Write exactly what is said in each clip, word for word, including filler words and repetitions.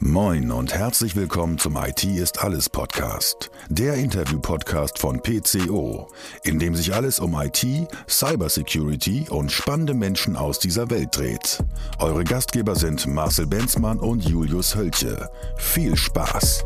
Moin und herzlich willkommen zum I T ist alles Podcast, der Interview-Podcast von P C O, in dem sich alles um I T, Cybersecurity und spannende Menschen aus dieser Welt dreht. Eure Gastgeber sind Marcel Benzmann und Julius Hölche. Viel Spaß!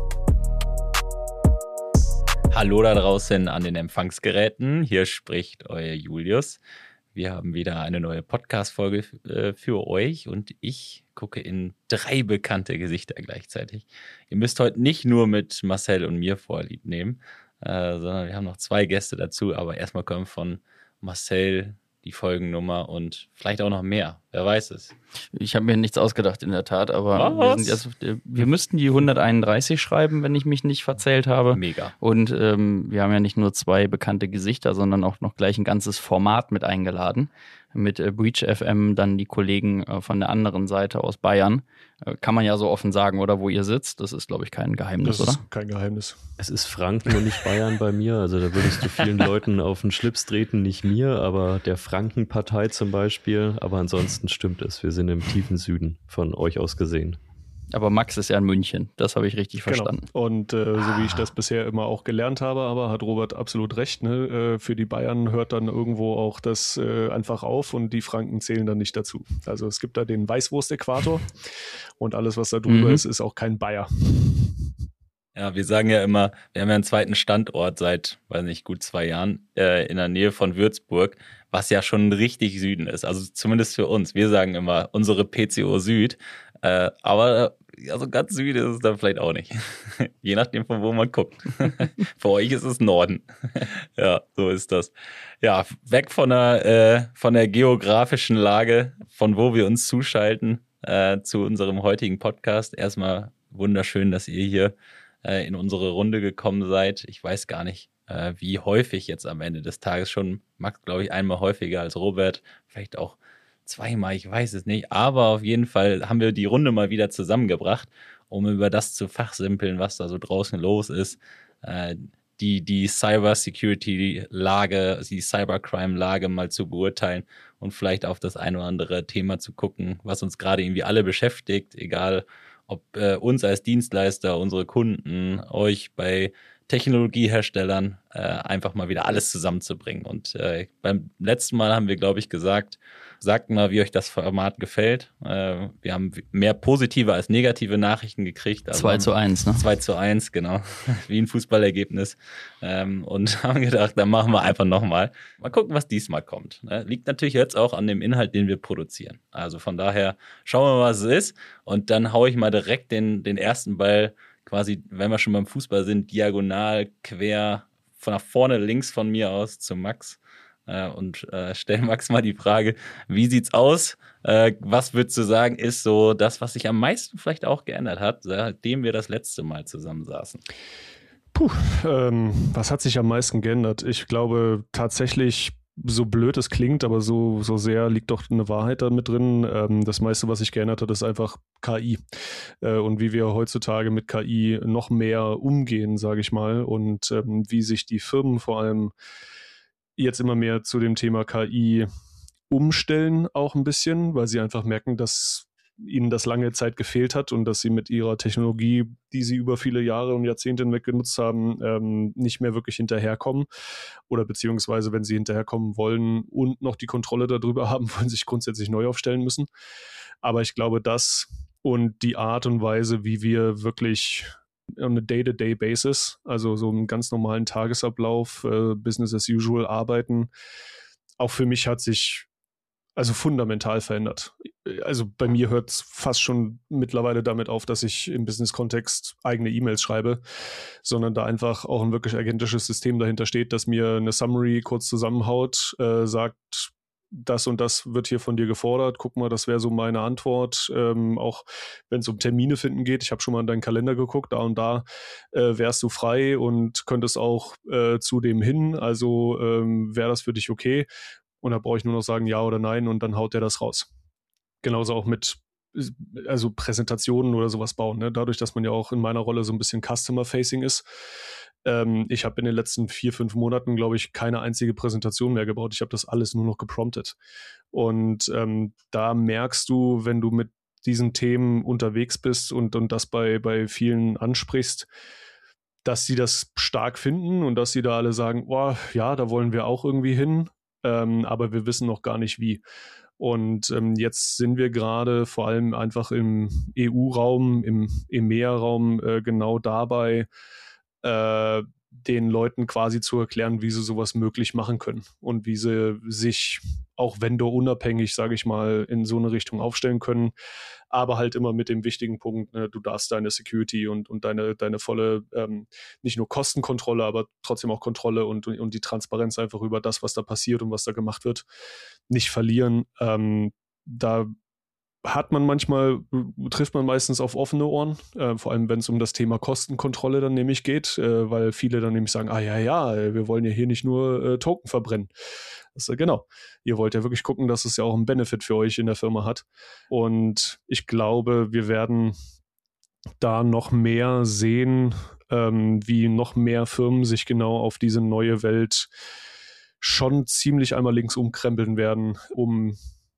Hallo da draußen an den Empfangsgeräten, hier spricht euer Julius. Wir haben wieder eine neue Podcast-Folge äh, für euch und ich gucke in drei bekannte Gesichter gleichzeitig. Ihr müsst heute nicht nur mit Marcel und mir Vorlieb nehmen, äh, sondern wir haben noch zwei Gäste dazu, aber erstmal kommt von Marcel die Folgennummer und vielleicht auch noch mehr, wer weiß es. Ich habe mir nichts ausgedacht in der Tat, aber Was? wir, sind jetzt, wir müssten die hunderteinunddreißig schreiben, wenn ich mich nicht verzählt habe. Mega. Und ähm, wir haben ja nicht nur zwei bekannte Gesichter, sondern auch noch gleich ein ganzes Format mit eingeladen. Mit äh, Breach F M, dann die Kollegen äh, von der anderen Seite aus Bayern. Äh, kann man ja so offen sagen, oder wo ihr sitzt. Das ist, glaube ich, kein Geheimnis, das oder? Das ist kein Geheimnis. Es ist Franken und nicht Bayern bei mir. Also da würdest du vielen Leuten auf den Schlips treten, nicht mir, aber der Frankenpartei zum Beispiel. Aber ansonsten stimmt es. Wir sind im tiefen Süden von euch aus gesehen. Aber Max ist ja in München, das habe ich richtig verstanden. Genau. Und äh, so wie ich das bisher immer auch gelernt habe, aber hat Robert absolut recht, ne? Äh, für die Bayern hört dann irgendwo auch das äh, einfach auf und die Franken zählen dann nicht dazu. Also es gibt da den Weißwurst-Äquator und alles, was da drüber Mhm. ist, ist auch kein Bayer. Ja, wir sagen ja immer, wir haben ja einen zweiten Standort seit, weiß nicht, gut zwei Jahren äh, in der Nähe von Würzburg, was ja schon richtig Süden ist. Also zumindest für uns. Wir sagen immer unsere P C O Süd, äh, aber also ganz Süd ist es dann vielleicht auch nicht. Je nachdem, von wo man guckt. Für euch ist es Norden. Ja, so ist das. Ja, weg von der, äh, von der geografischen Lage, von wo wir uns zuschalten, äh, zu unserem heutigen Podcast. Erstmal wunderschön, dass ihr hier äh, in unsere Runde gekommen seid. Ich weiß gar nicht, äh, wie häufig jetzt am Ende des Tages schon. Max, glaube ich, einmal häufiger als Robert. Vielleicht auch zweimal, ich weiß es nicht. Aber auf jeden Fall haben wir die Runde mal wieder zusammengebracht, um über das zu fachsimpeln, was da so draußen los ist. Äh, die, die Cyber-Security-Lage, die Cybercrime-Lage mal zu beurteilen und vielleicht auf das ein oder andere Thema zu gucken, was uns gerade irgendwie alle beschäftigt, egal ob äh, uns als Dienstleister, unsere Kunden, euch bei Technologieherstellern, äh, einfach mal wieder alles zusammenzubringen. Und äh, beim letzten Mal haben wir, glaube ich, gesagt, sagt mal, wie euch das Format gefällt. Äh, wir haben mehr positive als negative Nachrichten gekriegt. Also zwei zu eins, ne? zwei zu eins, genau. Wie ein Fußballergebnis. Ähm, und haben gedacht, dann machen wir einfach nochmal. Mal gucken, was diesmal kommt. Ne? Liegt natürlich jetzt auch an dem Inhalt, den wir produzieren. Also von daher schauen wir mal, was es ist. Und dann haue ich mal direkt den, den ersten Ball quasi, wenn wir schon beim Fußball sind, diagonal, quer, von nach vorne links von mir aus zu Max. Äh, und äh, stell Max mal die Frage, wie sieht's aus? Äh, was würdest du sagen, ist so das, was sich am meisten vielleicht auch geändert hat, seitdem wir das letzte Mal zusammensaßen? Puh, ähm, was hat sich am meisten geändert? Ich glaube tatsächlich, so blöd es klingt, aber so, so sehr liegt doch eine Wahrheit da mit drin. Ähm, das meiste, was sich geändert hat, ist einfach K I. Äh, und wie wir heutzutage mit K I noch mehr umgehen, sage ich mal. Und ähm, wie sich die Firmen vor allem jetzt immer mehr zu dem Thema K I umstellen, auch ein bisschen, weil sie einfach merken, dass ihnen das lange Zeit gefehlt hat und dass sie mit ihrer Technologie, die sie über viele Jahre und Jahrzehnte hinweg genutzt haben, ähm, nicht mehr wirklich hinterherkommen. Oder beziehungsweise, wenn sie hinterherkommen wollen und noch die Kontrolle darüber haben, wollen sich grundsätzlich neu aufstellen müssen. Aber ich glaube, das und die Art und Weise, wie wir wirklich on a Day-to-Day-Basis, also so einen ganz normalen Tagesablauf, äh, Business as usual arbeiten, auch für mich hat sich also fundamental verändert. Also bei mir hört es fast schon mittlerweile damit auf, dass ich im Business-Kontext eigene E-Mails schreibe, sondern da einfach auch ein wirklich agentisches System dahinter steht, das mir eine Summary kurz zusammenhaut, äh, sagt, das und das wird hier von dir gefordert. Guck mal, das wäre so meine Antwort. Ähm, auch wenn es um Termine finden geht. Ich habe schon mal in deinen Kalender geguckt, da und da äh, wärst du frei und könntest auch äh, zu dem hin. Also ähm, wäre das für dich okay? Und da brauche ich nur noch sagen, ja oder nein, und dann haut der das raus. Genauso auch mit also Präsentationen oder sowas bauen. Ne? Dadurch, dass man ja auch in meiner Rolle so ein bisschen Customer-Facing ist. Ähm, ich habe in den letzten vier, fünf Monaten, glaube ich, keine einzige Präsentation mehr gebaut. Ich habe das alles nur noch gepromptet. Und ähm, da merkst du, wenn du mit diesen Themen unterwegs bist und, und das bei, bei vielen ansprichst, dass sie das stark finden und dass sie da alle sagen, oh, ja, da wollen wir auch irgendwie hin, ähm, aber wir wissen noch gar nicht wie. Und ähm, jetzt sind wir gerade vor allem einfach im E U-Raum, im E M E A-Raum äh, genau dabei, äh, den Leuten quasi zu erklären, wie sie sowas möglich machen können und wie sie sich auch vendorunabhängig, sage ich mal, in so eine Richtung aufstellen können, aber halt immer mit dem wichtigen Punkt, ne, du darfst deine Security und, und deine, deine volle, ähm, nicht nur Kostenkontrolle, aber trotzdem auch Kontrolle und, und die Transparenz einfach über das, was da passiert und was da gemacht wird, nicht verlieren. Ähm, da hat man manchmal, trifft man meistens auf offene Ohren, äh, vor allem wenn es um das Thema Kostenkontrolle dann nämlich geht, äh, weil viele dann nämlich sagen, ah ja, ja, wir wollen ja hier nicht nur äh, Token verbrennen. Das, äh, genau, ihr wollt ja wirklich gucken, dass es ja auch einen Benefit für euch in der Firma hat. Und ich glaube, wir werden da noch mehr sehen, ähm, wie noch mehr Firmen sich genau auf diese neue Welt schon ziemlich einmal links umkrempeln werden, um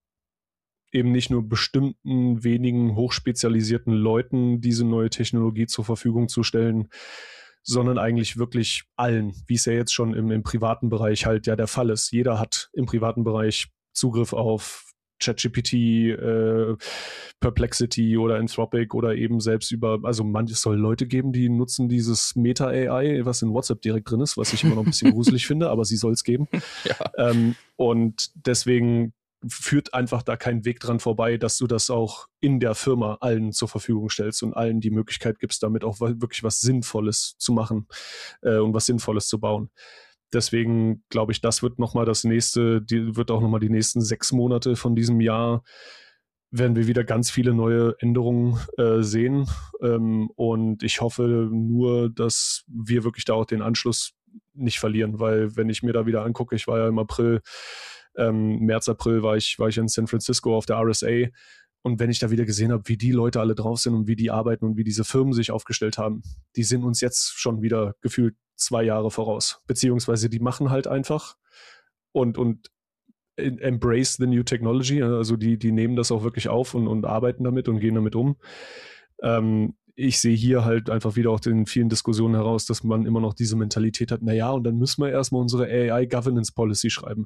eben nicht nur bestimmten wenigen hochspezialisierten Leuten diese neue Technologie zur Verfügung zu stellen, sondern eigentlich wirklich allen, wie es ja jetzt schon im, im privaten Bereich halt ja der Fall ist. Jeder hat im privaten Bereich Zugriff auf ChatGPT, äh, Perplexity oder Anthropic oder eben selbst über, also manches soll Leute geben, die nutzen dieses Meta-A I, was in WhatsApp direkt drin ist, was ich immer noch ein bisschen gruselig finde, aber sie soll es geben. Ja. Ähm, und deswegen führt einfach da kein Weg dran vorbei, dass du das auch in der Firma allen zur Verfügung stellst und allen die Möglichkeit gibst, damit auch wirklich was Sinnvolles zu machen äh, und was Sinnvolles zu bauen. Deswegen glaube ich, das wird nochmal das nächste, die wird auch nochmal die nächsten sechs Monate von diesem Jahr, werden wir wieder ganz viele neue Änderungen äh, sehen. Ähm, und ich hoffe nur, dass wir wirklich da auch den Anschluss nicht verlieren, weil wenn ich mir da wieder angucke, ich war ja im April, ähm, März, April war ich, war ich in San Francisco auf der R S A und wenn ich da wieder gesehen habe, wie die Leute alle drauf sind und wie die arbeiten und wie diese Firmen sich aufgestellt haben, die sind uns jetzt schon wieder gefühlt zwei Jahre voraus, beziehungsweise die machen halt einfach und, und embrace the new technology, also die, die nehmen das auch wirklich auf und, und arbeiten damit und gehen damit um. Ähm, ich sehe hier halt einfach wieder auch in vielen Diskussionen heraus, dass man immer noch diese Mentalität hat, naja, und dann müssen wir erstmal unsere A I Governance Policy schreiben.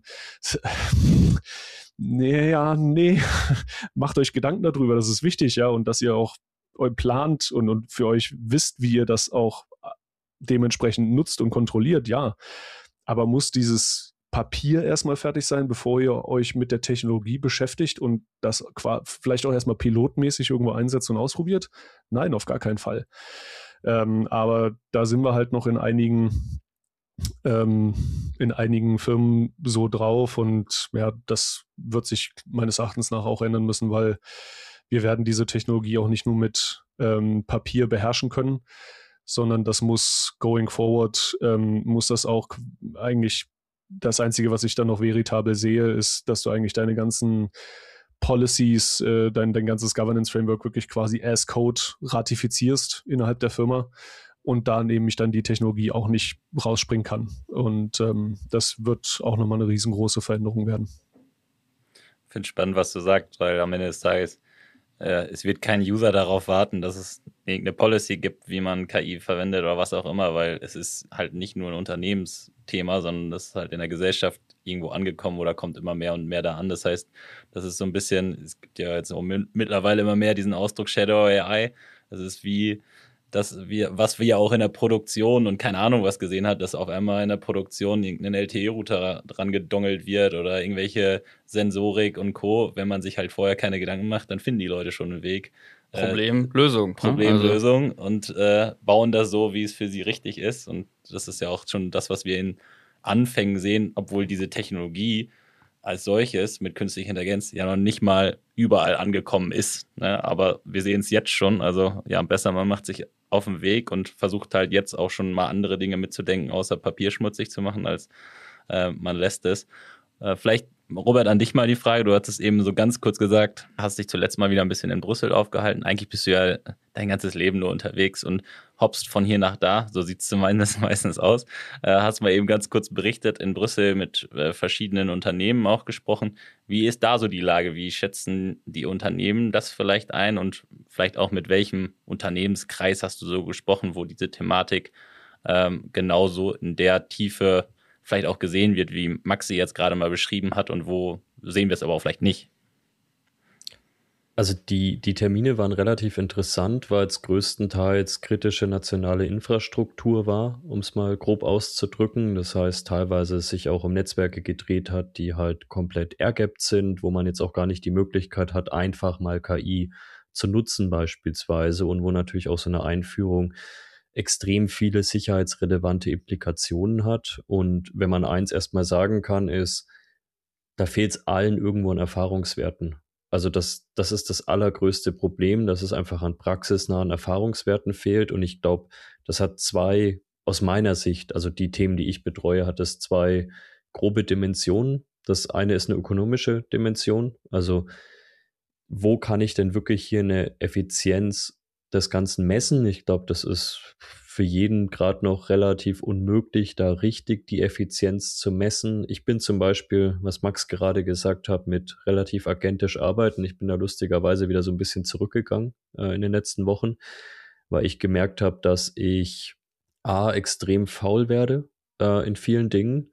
Nee, ja, nee, macht euch Gedanken darüber, das ist wichtig, ja, und dass ihr auch euch plant und, und für euch wisst, wie ihr das auch dementsprechend nutzt und kontrolliert, ja. Aber muss dieses Papier erstmal fertig sein, bevor ihr euch mit der Technologie beschäftigt und das vielleicht auch erstmal pilotmäßig irgendwo einsetzt und ausprobiert? Nein, auf gar keinen Fall. Ähm, aber da sind wir halt noch in einigen ähm, in einigen Firmen so drauf und ja, das wird sich meines Erachtens nach auch ändern müssen, weil wir werden diese Technologie auch nicht nur mit ähm, Papier beherrschen können, sondern das muss going forward, ähm, muss das auch eigentlich, das Einzige, was ich dann noch veritabel sehe, ist, dass du eigentlich deine ganzen Policies, äh, dein, dein ganzes Governance-Framework wirklich quasi as Code ratifizierst innerhalb der Firma und da nämlich dann die Technologie auch nicht rausspringen kann. Und ähm, das wird auch nochmal eine riesengroße Veränderung werden. Ich finde es spannend, was du sagst, weil am Ende des Tages äh, es wird kein User darauf warten, dass es irgendeine Policy gibt, wie man K I verwendet oder was auch immer, weil es ist halt nicht nur ein Unternehmensthema, sondern das ist halt in der Gesellschaft irgendwo angekommen oder kommt immer mehr und mehr da an. Das heißt, das ist so ein bisschen, es gibt ja jetzt auch mittlerweile immer mehr diesen Ausdruck Shadow A I. Das ist wie das, wir, was wir auch in der Produktion und keine Ahnung was gesehen hat, dass auf einmal in der Produktion irgendein L T E-Router dran gedongelt wird oder irgendwelche Sensorik und Co. Wenn man sich halt vorher keine Gedanken macht, dann finden die Leute schon einen Weg. Problemlösung. Äh, Problemlösung also. und äh, bauen das so, wie es für sie richtig ist. Und das ist ja auch schon das, was wir in Anfängen sehen, obwohl diese Technologie als solches mit künstlicher Intelligenz ja noch nicht mal überall angekommen ist. Ne? Aber wir sehen es jetzt schon. Also ja, besser, man macht sich auf den Weg und versucht halt jetzt auch schon mal andere Dinge mitzudenken, außer Papier schmutzig zu machen, als äh, man lässt es. Äh, vielleicht Robert, an dich mal die Frage. Du hattest eben so ganz kurz gesagt, hast dich zuletzt mal wieder ein bisschen in Brüssel aufgehalten. Eigentlich bist du ja dein ganzes Leben nur unterwegs und hoppst von hier nach da. So sieht es zumindest meistens aus. Äh, hast mal eben ganz kurz berichtet, in Brüssel mit äh, verschiedenen Unternehmen auch gesprochen. Wie ist da so die Lage? Wie schätzen die Unternehmen das vielleicht ein? Und vielleicht auch mit welchem Unternehmenskreis hast du so gesprochen, wo diese Thematik ähm, genauso in der Tiefe vielleicht auch gesehen wird, wie Maxi jetzt gerade mal beschrieben hat, und wo sehen wir es aber auch vielleicht nicht? Also die, die Termine waren relativ interessant, weil es größtenteils kritische nationale Infrastruktur war, um es mal grob auszudrücken. Das heißt, teilweise es sich auch um Netzwerke gedreht hat, die halt komplett airgapped sind, wo man jetzt auch gar nicht die Möglichkeit hat, einfach mal K I zu nutzen beispielsweise, und wo natürlich auch so eine Einführung extrem viele sicherheitsrelevante Implikationen hat. Und wenn man eins erstmal sagen kann, ist, da fehlt es allen irgendwo an Erfahrungswerten. Also das, das ist das allergrößte Problem, dass es einfach an praxisnahen Erfahrungswerten fehlt. Und ich glaube, das hat zwei, aus meiner Sicht, also die Themen, die ich betreue, hat es zwei grobe Dimensionen. Das eine ist eine ökonomische Dimension. Also wo kann ich denn wirklich hier eine Effizienz des Ganzen messen? Ich glaube, das ist für jeden gerade noch relativ unmöglich, da richtig die Effizienz zu messen. Ich bin zum Beispiel, was Max gerade gesagt hat, mit relativ agentisch arbeiten. Ich bin da lustigerweise wieder so ein bisschen zurückgegangen äh, in den letzten Wochen, weil ich gemerkt habe, dass ich A, extrem faul werde äh, in vielen Dingen,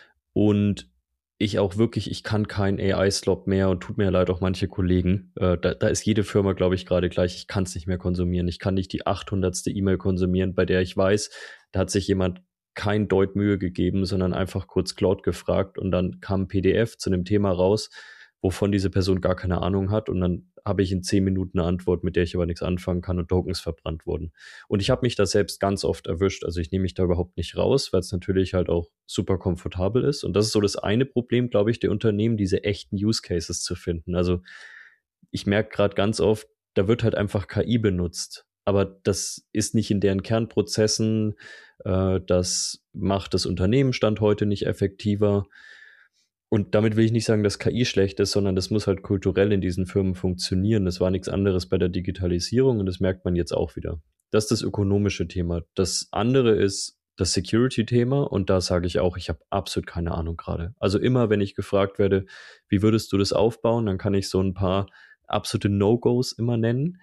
und ich auch wirklich, ich kann kein A I-Slop mehr, und tut mir leid auch manche Kollegen. Äh, da, da ist jede Firma, glaube ich, gerade gleich. Ich kann es nicht mehr konsumieren. Ich kann nicht die achthundertste E-Mail konsumieren, bei der ich weiß, da hat sich jemand kein Deut Mühe gegeben, sondern einfach kurz Claude gefragt, und dann kam ein P D F zu einem Thema raus, wovon diese Person gar keine Ahnung hat, und dann habe ich in zehn Minuten eine Antwort, mit der ich aber nichts anfangen kann, und Tokens verbrannt wurden. Und ich habe mich da selbst ganz oft erwischt. Also ich nehme mich da überhaupt nicht raus, weil es natürlich halt auch super komfortabel ist. Und das ist so das eine Problem, glaube ich, der Unternehmen, diese echten Use Cases zu finden. Also ich merke gerade ganz oft, da wird halt einfach K I benutzt. Aber das ist nicht in deren Kernprozessen. Äh, das macht das Unternehmen Stand heute nicht effektiver. Und damit will ich nicht sagen, dass K I schlecht ist, sondern das muss halt kulturell in diesen Firmen funktionieren. Das war nichts anderes bei der Digitalisierung, und das merkt man jetzt auch wieder. Das ist das ökonomische Thema. Das andere ist das Security-Thema, und da sage ich auch, ich habe absolut keine Ahnung gerade. Also immer, wenn ich gefragt werde, wie würdest du das aufbauen, dann kann ich so ein paar absolute No-Gos immer nennen.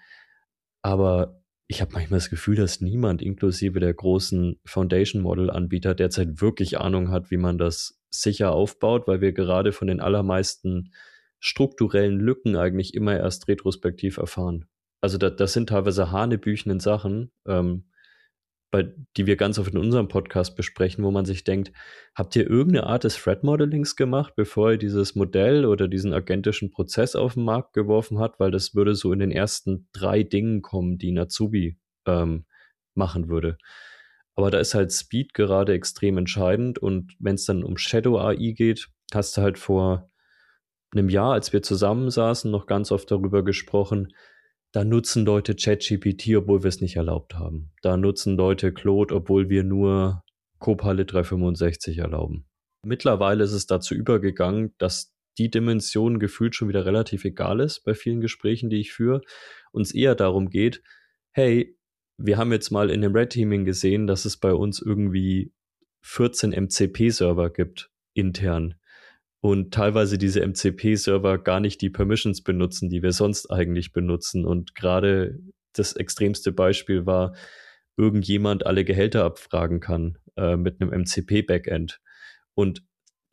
Aber ich habe manchmal das Gefühl, dass niemand, inklusive der großen Foundation-Model-Anbieter, derzeit wirklich Ahnung hat, wie man das sicher aufbaut, weil wir gerade von den allermeisten strukturellen Lücken eigentlich immer erst retrospektiv erfahren. Also da, das sind teilweise hanebüchenden Sachen, ähm, bei, die wir ganz oft in unserem Podcast besprechen, wo man sich denkt, habt ihr irgendeine Art des Threat-Modellings gemacht, bevor ihr dieses Modell oder diesen agentischen Prozess auf den Markt geworfen habt? Weil das würde so in den ersten drei Dingen kommen, die ein Azubi ähm, machen würde. Aber da ist halt Speed gerade extrem entscheidend, und wenn es dann um Shadow A I geht, hast du halt vor einem Jahr, als wir zusammensaßen, noch ganz oft darüber gesprochen, da nutzen Leute ChatGPT, obwohl wir es nicht erlaubt haben. Da nutzen Leute Claude, obwohl wir nur Copilot dreihundertfünfundsechzig erlauben. Mittlerweile ist es dazu übergegangen, dass die Dimension gefühlt schon wieder relativ egal ist bei vielen Gesprächen, die ich führe, und es eher darum geht, hey, wir haben jetzt mal in dem Red Teaming gesehen, dass es bei uns irgendwie vierzehn M C P-Server gibt, intern. Und teilweise diese M C P-Server gar nicht die Permissions benutzen, die wir sonst eigentlich benutzen. Und gerade das extremste Beispiel war, irgendjemand alle Gehälter abfragen kann äh, mit einem M C P-Backend. Und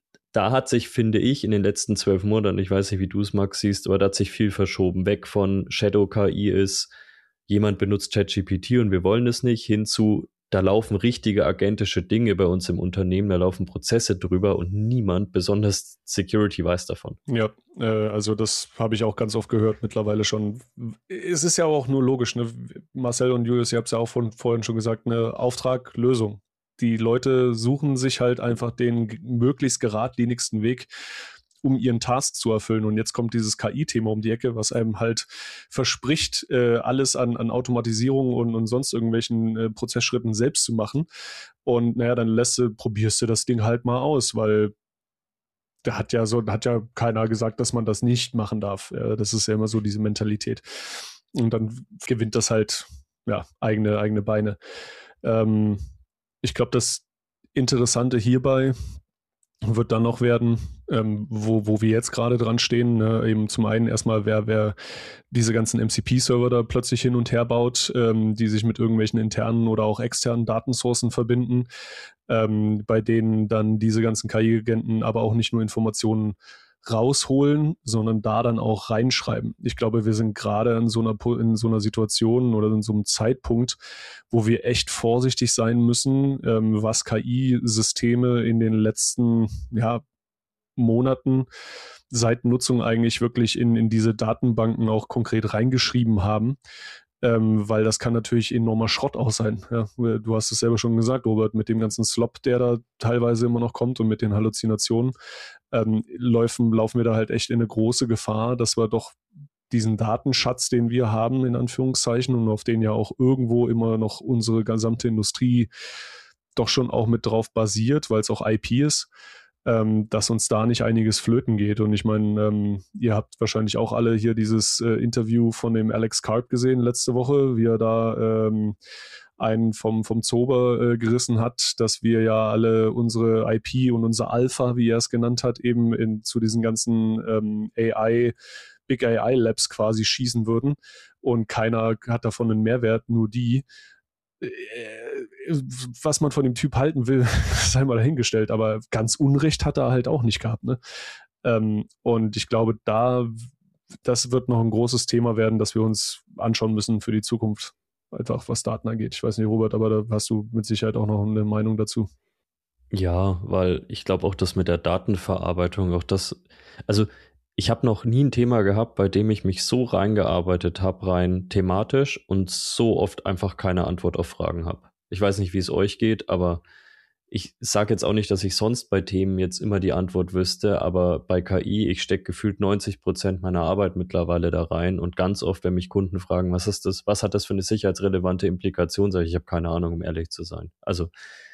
da hat sich, finde ich, in den letzten zwölf Monaten, ich weiß nicht, wie du es, Max, siehst, aber da hat sich viel verschoben. Weg von Shadow-K I ist, jemand benutzt ChatGPT und wir wollen es nicht, hin zu, da laufen richtige agentische Dinge bei uns im Unternehmen, da laufen Prozesse drüber, und niemand, besonders Security, weiß davon. Ja, äh, also das habe ich auch ganz oft gehört mittlerweile schon. Es ist ja auch nur logisch, ne? Marcel und Julius, ihr habt es ja auch von, vorhin schon gesagt, eine Auftrag, Lösung. Die Leute suchen sich halt einfach den möglichst geradlinigsten Weg, um ihren Task zu erfüllen. Und jetzt kommt dieses K I-Thema um die Ecke, was einem halt verspricht, äh, alles an, an Automatisierung und, und sonst irgendwelchen äh, Prozessschritten selbst zu machen. Und naja, dann lässt du, probierst du das Ding halt mal aus, weil da hat ja so, hat ja keiner gesagt, dass man das nicht machen darf. Ja, das ist ja immer so diese Mentalität. Und dann gewinnt das halt, ja, eigene, eigene Beine. Ähm, ich glaube, das Interessante hierbei wird dann noch werden, ähm, wo, wo wir jetzt gerade dran stehen, ne? Eben zum einen erstmal, wer, wer diese ganzen M C P-Server da plötzlich hin und her baut, ähm, die sich mit irgendwelchen internen oder auch externen Datensourcen verbinden, ähm, bei denen dann diese ganzen K I-Agenten aber auch nicht nur Informationen rausholen, sondern da dann auch reinschreiben. Ich glaube, wir sind gerade in so einer, in so einer Situation oder in so einem Zeitpunkt, wo wir echt vorsichtig sein müssen, ähm, was K I-Systeme in den letzten ja, Monaten seit Nutzung eigentlich wirklich in, in diese Datenbanken auch konkret reingeschrieben haben. Ähm, weil das kann natürlich enormer Schrott auch sein. Ja, du hast es selber schon gesagt, Robert, mit dem ganzen Slop, der da teilweise immer noch kommt und mit den Halluzinationen, ähm, laufen, laufen wir da halt echt in eine große Gefahr, dass wir doch diesen Datenschatz, den wir haben, in Anführungszeichen, und auf den ja auch irgendwo immer noch unsere gesamte Industrie doch schon auch mit drauf basiert, weil es auch I P ist, Ähm, dass uns da nicht einiges flöten geht. Und ich meine, ähm, ihr habt wahrscheinlich auch alle hier dieses äh, Interview von dem Alex Karp gesehen letzte Woche, wie er da ähm, einen vom, vom Zober äh, gerissen hat, dass wir ja alle unsere I P und unser Alpha, wie er es genannt hat, eben in, zu diesen ganzen ähm, A I, Big A I Labs quasi schießen würden. Und keiner hat davon einen Mehrwert, nur die. Was man von dem Typ halten will, sei mal dahingestellt, aber ganz Unrecht hat er halt auch nicht gehabt, ne? Ähm, und ich glaube, da, das wird noch ein großes Thema werden, das wir uns anschauen müssen für die Zukunft, einfach was Daten angeht. Ich weiß nicht, Robert, aber da hast du mit Sicherheit auch noch eine Meinung dazu. Ja, weil ich glaube auch, dass mit der Datenverarbeitung auch das, also ich habe noch nie ein Thema gehabt, bei dem ich mich so reingearbeitet habe, rein thematisch und so oft einfach keine Antwort auf Fragen habe. Ich weiß nicht, wie es euch geht, aber ich sage jetzt auch nicht, dass ich sonst bei Themen jetzt immer die Antwort wüsste, aber bei K I, ich stecke gefühlt neunzig Prozent meiner Arbeit mittlerweile da rein und ganz oft, wenn mich Kunden fragen, was ist das, was hat das für eine sicherheitsrelevante Implikation, sage ich, ich habe keine Ahnung, um ehrlich zu sein. Also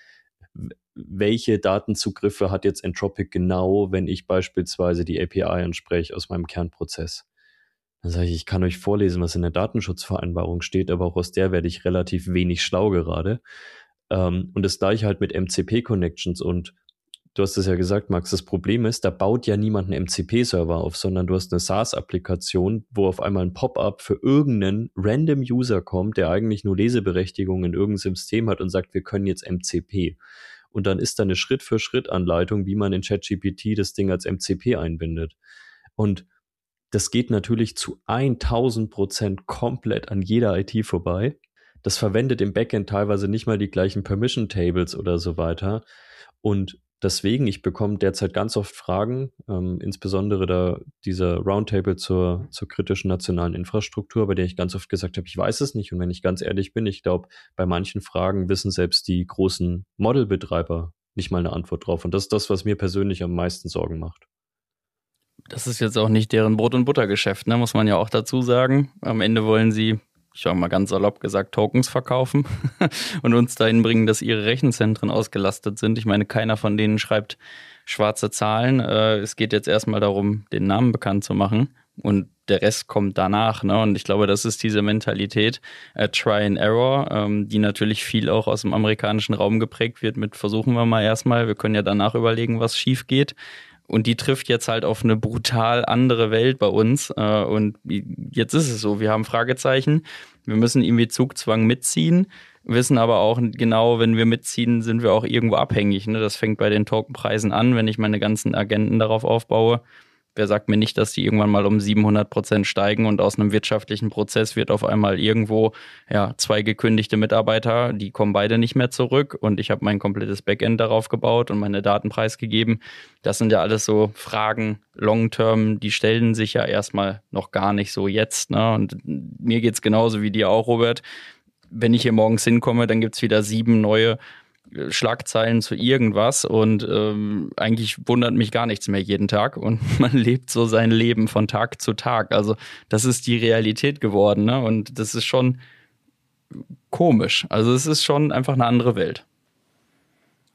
welche Datenzugriffe hat jetzt Entropic genau, wenn ich beispielsweise die A P I anspreche aus meinem Kernprozess? Dann sage ich, ich kann euch vorlesen, was in der Datenschutzvereinbarung steht, aber auch aus der werde ich relativ wenig schlau gerade. Ähm, und das gleiche halt mit M C P-Connections. Und du hast es ja gesagt, Max, das Problem ist, da baut ja niemand einen M C P-Server auf, sondern du hast eine SaaS-Applikation, wo auf einmal ein Pop-up für irgendeinen random User kommt, der eigentlich nur Leseberechtigung in irgendeinem System hat und sagt, wir können jetzt M C P. Und dann ist da eine Schritt-für-Schritt-Anleitung, wie man in ChatGPT das Ding als M C P einbindet. Und das geht natürlich zu tausend Prozent komplett an jeder I T vorbei. Das verwendet im Backend teilweise nicht mal die gleichen Permission-Tables oder so weiter. Und deswegen, ich bekomme derzeit ganz oft Fragen, ähm, insbesondere da dieser Roundtable zur, zur kritischen nationalen Infrastruktur, bei der ich ganz oft gesagt habe, ich weiß es nicht. Und wenn ich ganz ehrlich bin, ich glaube, bei manchen Fragen wissen selbst die großen Modelbetreiber nicht mal eine Antwort drauf. Und das ist das, was mir persönlich am meisten Sorgen macht. Das ist jetzt auch nicht deren Brot- und Buttergeschäft, ne? Muss man ja auch dazu sagen. Am Ende wollen sie, ich sage mal ganz salopp gesagt, Tokens verkaufen und uns dahin bringen, dass ihre Rechenzentren ausgelastet sind. Ich meine, keiner von denen schreibt schwarze Zahlen. Äh, es geht jetzt erstmal darum, den Namen bekannt zu machen und der Rest kommt danach, ne? Und ich glaube, das ist diese Mentalität, äh, Try and Error, ähm, die natürlich viel auch aus dem amerikanischen Raum geprägt wird mit versuchen wir mal erstmal, wir können ja danach überlegen, was schief geht. Und die trifft jetzt halt auf eine brutal andere Welt bei uns. Und jetzt ist es so, wir haben Fragezeichen. Wir müssen irgendwie Zugzwang mitziehen, wissen aber auch genau, wenn wir mitziehen, sind wir auch irgendwo abhängig. Das fängt bei den Tokenpreisen an, wenn ich meine ganzen Agenten darauf aufbaue. Wer sagt mir nicht, dass die irgendwann mal um siebenhundert Prozent steigen und aus einem wirtschaftlichen Prozess wird auf einmal irgendwo ja zwei gekündigte Mitarbeiter, die kommen beide nicht mehr zurück und ich habe mein komplettes Backend darauf gebaut und meine Daten preisgegeben. Das sind ja alles so Fragen, Long-Term, die stellen sich ja erstmal noch gar nicht so jetzt, ne? Und mir geht's genauso wie dir auch, Robert. Wenn ich hier morgens hinkomme, dann gibt's wieder sieben neue Schlagzeilen zu irgendwas und ähm, eigentlich wundert mich gar nichts mehr jeden Tag und man lebt so sein Leben von Tag zu Tag. Also das ist die Realität geworden, ne? Und das ist schon komisch. Also es ist schon einfach eine andere Welt.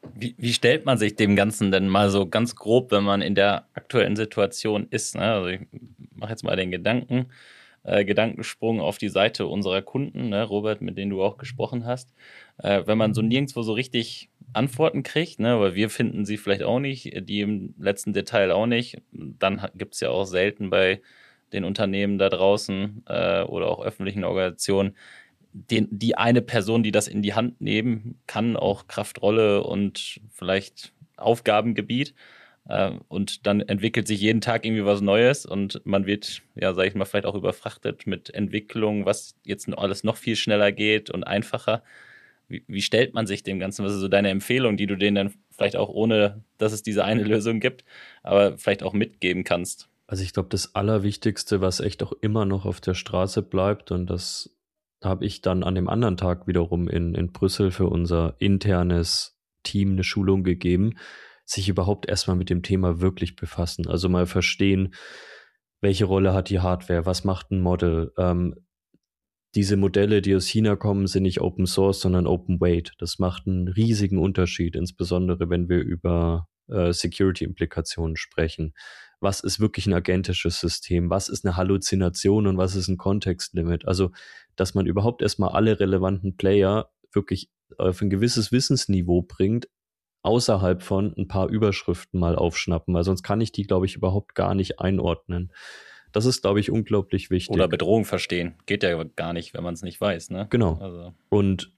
Wie, wie stellt man sich dem Ganzen denn mal so ganz grob, wenn man in der aktuellen Situation ist? Ne? Also ich mache jetzt mal den Gedanken, äh, Gedankensprung auf die Seite unserer Kunden, ne, Robert, mit denen du auch gesprochen hast. Äh, wenn man so nirgendwo so richtig Antworten kriegt, ne, weil wir finden sie vielleicht auch nicht, die im letzten Detail auch nicht, dann gibt es ja auch selten bei den Unternehmen da draußen äh, oder auch öffentlichen Organisationen Den, die eine Person, die das in die Hand nehmen kann, auch Kraftrolle und vielleicht Aufgabengebiet. Äh, und dann entwickelt sich jeden Tag irgendwie was Neues und man wird, ja, sag ich mal, vielleicht auch überfrachtet mit Entwicklung, was jetzt alles noch viel schneller geht und einfacher. Wie, wie stellt man sich dem Ganzen? Was ist so deine Empfehlung, die du denen dann vielleicht auch ohne, dass es diese eine Lösung gibt, aber vielleicht auch mitgeben kannst? Also ich glaube, das Allerwichtigste, was echt auch immer noch auf der Straße bleibt, und das habe ich dann an dem anderen Tag wiederum in, in Brüssel für unser internes Team eine Schulung gegeben, sich überhaupt erstmal mit dem Thema wirklich befassen. Also mal verstehen, welche Rolle hat die Hardware, was macht ein Model. Ähm, diese Modelle, die aus China kommen, sind nicht Open Source, sondern Open Weight. Das macht einen riesigen Unterschied, insbesondere wenn wir über äh, Security-Implikationen sprechen. Was ist wirklich ein agentisches System? Was ist eine Halluzination und was ist ein Kontextlimit? Also, dass man überhaupt erstmal alle relevanten Player wirklich auf ein gewisses Wissensniveau bringt, außerhalb von ein paar Überschriften mal aufschnappen, weil sonst kann ich die, glaube ich, überhaupt gar nicht einordnen. Das ist, glaube ich, unglaublich wichtig. Oder Bedrohung verstehen. Geht ja gar nicht, wenn man es nicht weiß, ne? Genau. Also. Und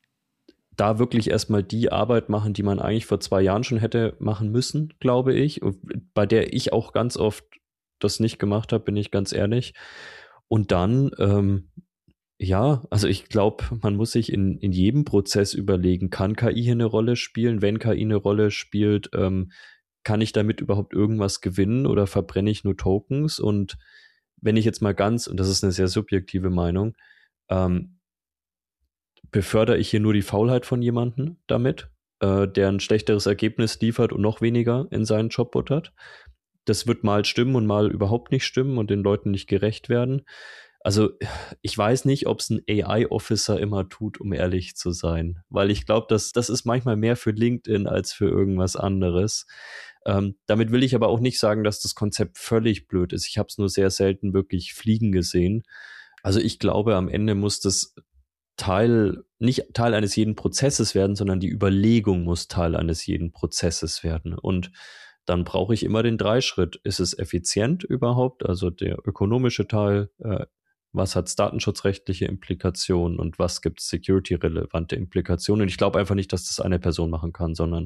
da wirklich erstmal die Arbeit machen, die man eigentlich vor zwei Jahren schon hätte machen müssen, glaube ich, und bei der ich auch ganz oft das nicht gemacht habe, bin ich ganz ehrlich. Und dann, ähm, ja, also ich glaube, man muss sich in, in jedem Prozess überlegen, kann K I hier eine Rolle spielen? Wenn K I eine Rolle spielt, ähm, kann ich damit überhaupt irgendwas gewinnen oder verbrenne ich nur Tokens? Und wenn ich jetzt mal ganz, und das ist eine sehr subjektive Meinung, ähm, befördere ich hier nur die Faulheit von jemandem damit, äh, der ein schlechteres Ergebnis liefert und noch weniger in seinen Job buttert. Das wird mal stimmen und mal überhaupt nicht stimmen und den Leuten nicht gerecht werden. Also ich weiß nicht, ob es ein A I-Officer immer tut, um ehrlich zu sein, weil ich glaube, dass das ist manchmal mehr für LinkedIn als für irgendwas anderes. Ähm, damit will ich aber auch nicht sagen, dass das Konzept völlig blöd ist. Ich habe es nur sehr selten wirklich fliegen gesehen. Also ich glaube, am Ende muss das Teil, nicht Teil eines jeden Prozesses werden, sondern die Überlegung muss Teil eines jeden Prozesses werden. Und dann brauche ich immer den Dreischritt. Ist es effizient überhaupt? Also der ökonomische Teil, äh, was hat datenschutzrechtliche Implikationen und was gibt es security-relevante Implikationen? Und ich glaube einfach nicht, dass das eine Person machen kann, sondern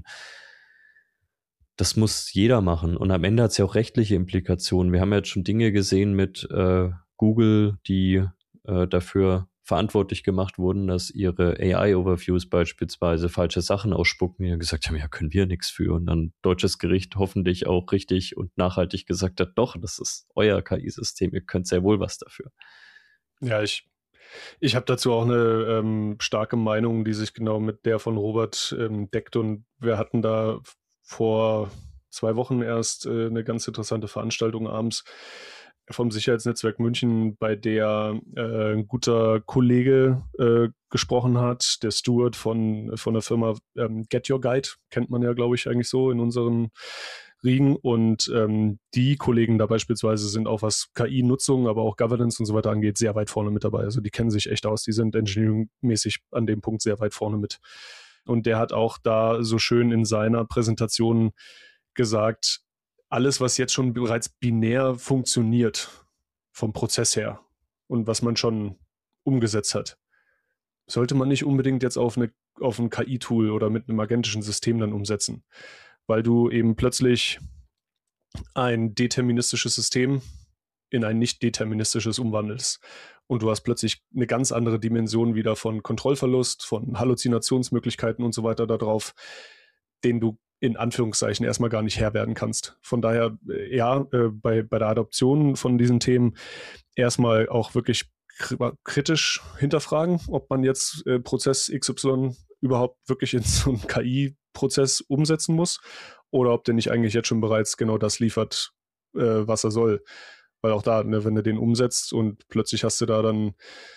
das muss jeder machen. Und am Ende hat es ja auch rechtliche Implikationen. Wir haben ja jetzt schon Dinge gesehen mit äh, Google, die äh, dafür verantwortlich gemacht wurden, dass ihre A I-Overviews beispielsweise falsche Sachen ausspucken, die gesagt haben, ja, können wir nichts für. Und dann deutsches Gericht hoffentlich auch richtig und nachhaltig gesagt hat, doch, das ist euer K I-System, ihr könnt sehr wohl was dafür. Ja, ich, ich habe dazu auch eine ähm, starke Meinung, die sich genau mit der von Robert ähm, deckt. Und wir hatten da vor zwei Wochen erst äh, eine ganz interessante Veranstaltung abends vom Sicherheitsnetzwerk München, bei der äh, ein guter Kollege äh, gesprochen hat, der Stuart von, von der Firma ähm, Get Your Guide, kennt man ja, glaube ich, eigentlich so in unseren Riegen. Und ähm, die Kollegen da beispielsweise sind auch, was K I-Nutzung, aber auch Governance und so weiter angeht, sehr weit vorne mit dabei. Also die kennen sich echt aus, die sind engineeringmäßig an dem Punkt sehr weit vorne mit. Und der hat auch da so schön in seiner Präsentation gesagt, alles, was jetzt schon bereits binär funktioniert, vom Prozess her und was man schon umgesetzt hat, sollte man nicht unbedingt jetzt auf, eine, auf ein K I-Tool oder mit einem agentischen System dann umsetzen, weil du eben plötzlich ein deterministisches System in ein nicht deterministisches umwandelst. Und du hast plötzlich eine ganz andere Dimension wieder von Kontrollverlust, von Halluzinationsmöglichkeiten und so weiter da drauf, den du in Anführungszeichen erstmal gar nicht Herr werden kannst. Von daher, ja, äh, bei, bei der Adoption von diesen Themen erstmal auch wirklich kritisch hinterfragen, ob man jetzt äh, Prozess X Y überhaupt wirklich in so einen K I-Prozess umsetzen muss oder ob der nicht eigentlich jetzt schon bereits genau das liefert, äh, was er soll. Weil auch da, ne, wenn du den umsetzt und plötzlich hast du da dann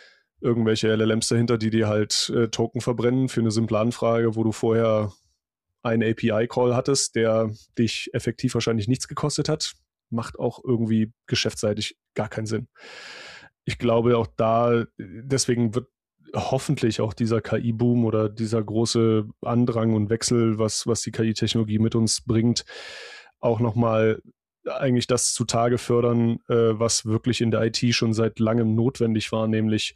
irgendwelche L L Ms dahinter, die dir halt äh, Token verbrennen für eine simple Anfrage, wo du vorher einen A P I-Call hattest, der dich effektiv wahrscheinlich nichts gekostet hat, macht auch irgendwie geschäftsseitig gar keinen Sinn. Ich glaube auch da, deswegen wird hoffentlich auch dieser K I-Boom oder dieser große Andrang und Wechsel, was, was die K I-Technologie mit uns bringt, auch nochmal eigentlich das zutage fördern, äh, was wirklich in der I T schon seit langem notwendig war, nämlich,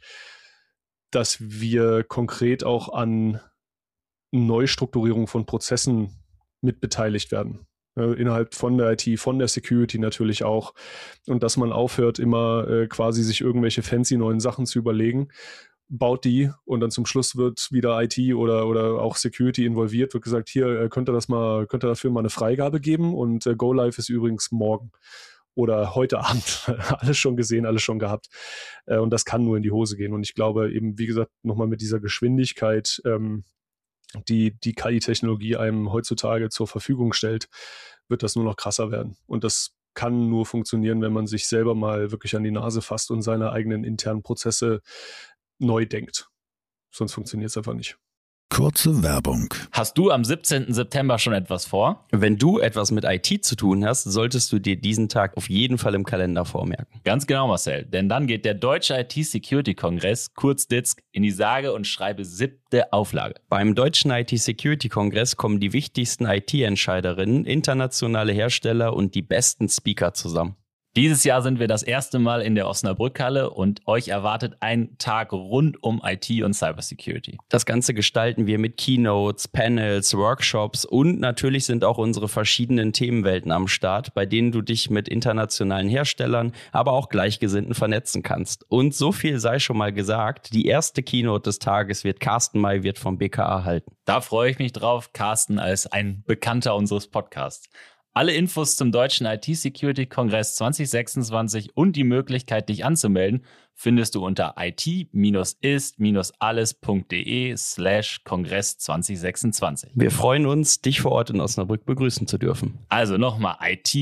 dass wir konkret auch an Neustrukturierung von Prozessen mitbeteiligt werden. Äh, innerhalb von der I T, von der Security natürlich auch. Und dass man aufhört, immer äh, quasi sich irgendwelche fancy neuen Sachen zu überlegen, baut die und dann zum Schluss wird wieder I T oder, oder auch Security involviert, wird gesagt, hier äh, könnt ihr das mal, könnt ihr dafür mal eine Freigabe geben und äh, Go Live ist übrigens morgen oder heute Abend. Alles schon gesehen, alles schon gehabt. Äh, und das kann nur in die Hose gehen. Und ich glaube eben, wie gesagt, nochmal mit dieser Geschwindigkeit, ähm, die die K I-Technologie einem heutzutage zur Verfügung stellt, wird das nur noch krasser werden. Und das kann nur funktionieren, wenn man sich selber mal wirklich an die Nase fasst und seine eigenen internen Prozesse neu denkt. Sonst funktioniert es einfach nicht. Kurze Werbung. Hast du am siebzehnten September schon etwas vor? Wenn du etwas mit I T zu tun hast, solltest du dir diesen Tag auf jeden Fall im Kalender vormerken. Ganz genau, Marcel. Denn dann geht der Deutsche I T-Security-Kongress, kurz D I S C, in die sage und schreibe siebte Auflage. Beim Deutschen I T-Security-Kongress kommen die wichtigsten I T-Entscheiderinnen, internationale Hersteller und die besten Speaker zusammen. Dieses Jahr sind wir das erste Mal in der Osnabrückhalle und euch erwartet ein Tag rund um I T und Cybersecurity. Das Ganze gestalten wir mit Keynotes, Panels, Workshops und natürlich sind auch unsere verschiedenen Themenwelten am Start, bei denen du dich mit internationalen Herstellern, aber auch Gleichgesinnten vernetzen kannst. Und so viel sei schon mal gesagt, die erste Keynote des Tages wird Carsten May wird vom B K A halten. Da freue ich mich drauf, Carsten als ein Bekannter unseres Podcasts. Alle Infos zum Deutschen I T-Security-Kongress zwanzig sechsundzwanzig und die Möglichkeit, dich anzumelden, findest du unter it-ist-alles.de slash Kongress zwanzig sechsundzwanzig. Wir freuen uns, dich vor Ort in Osnabrück begrüßen zu dürfen. Also nochmal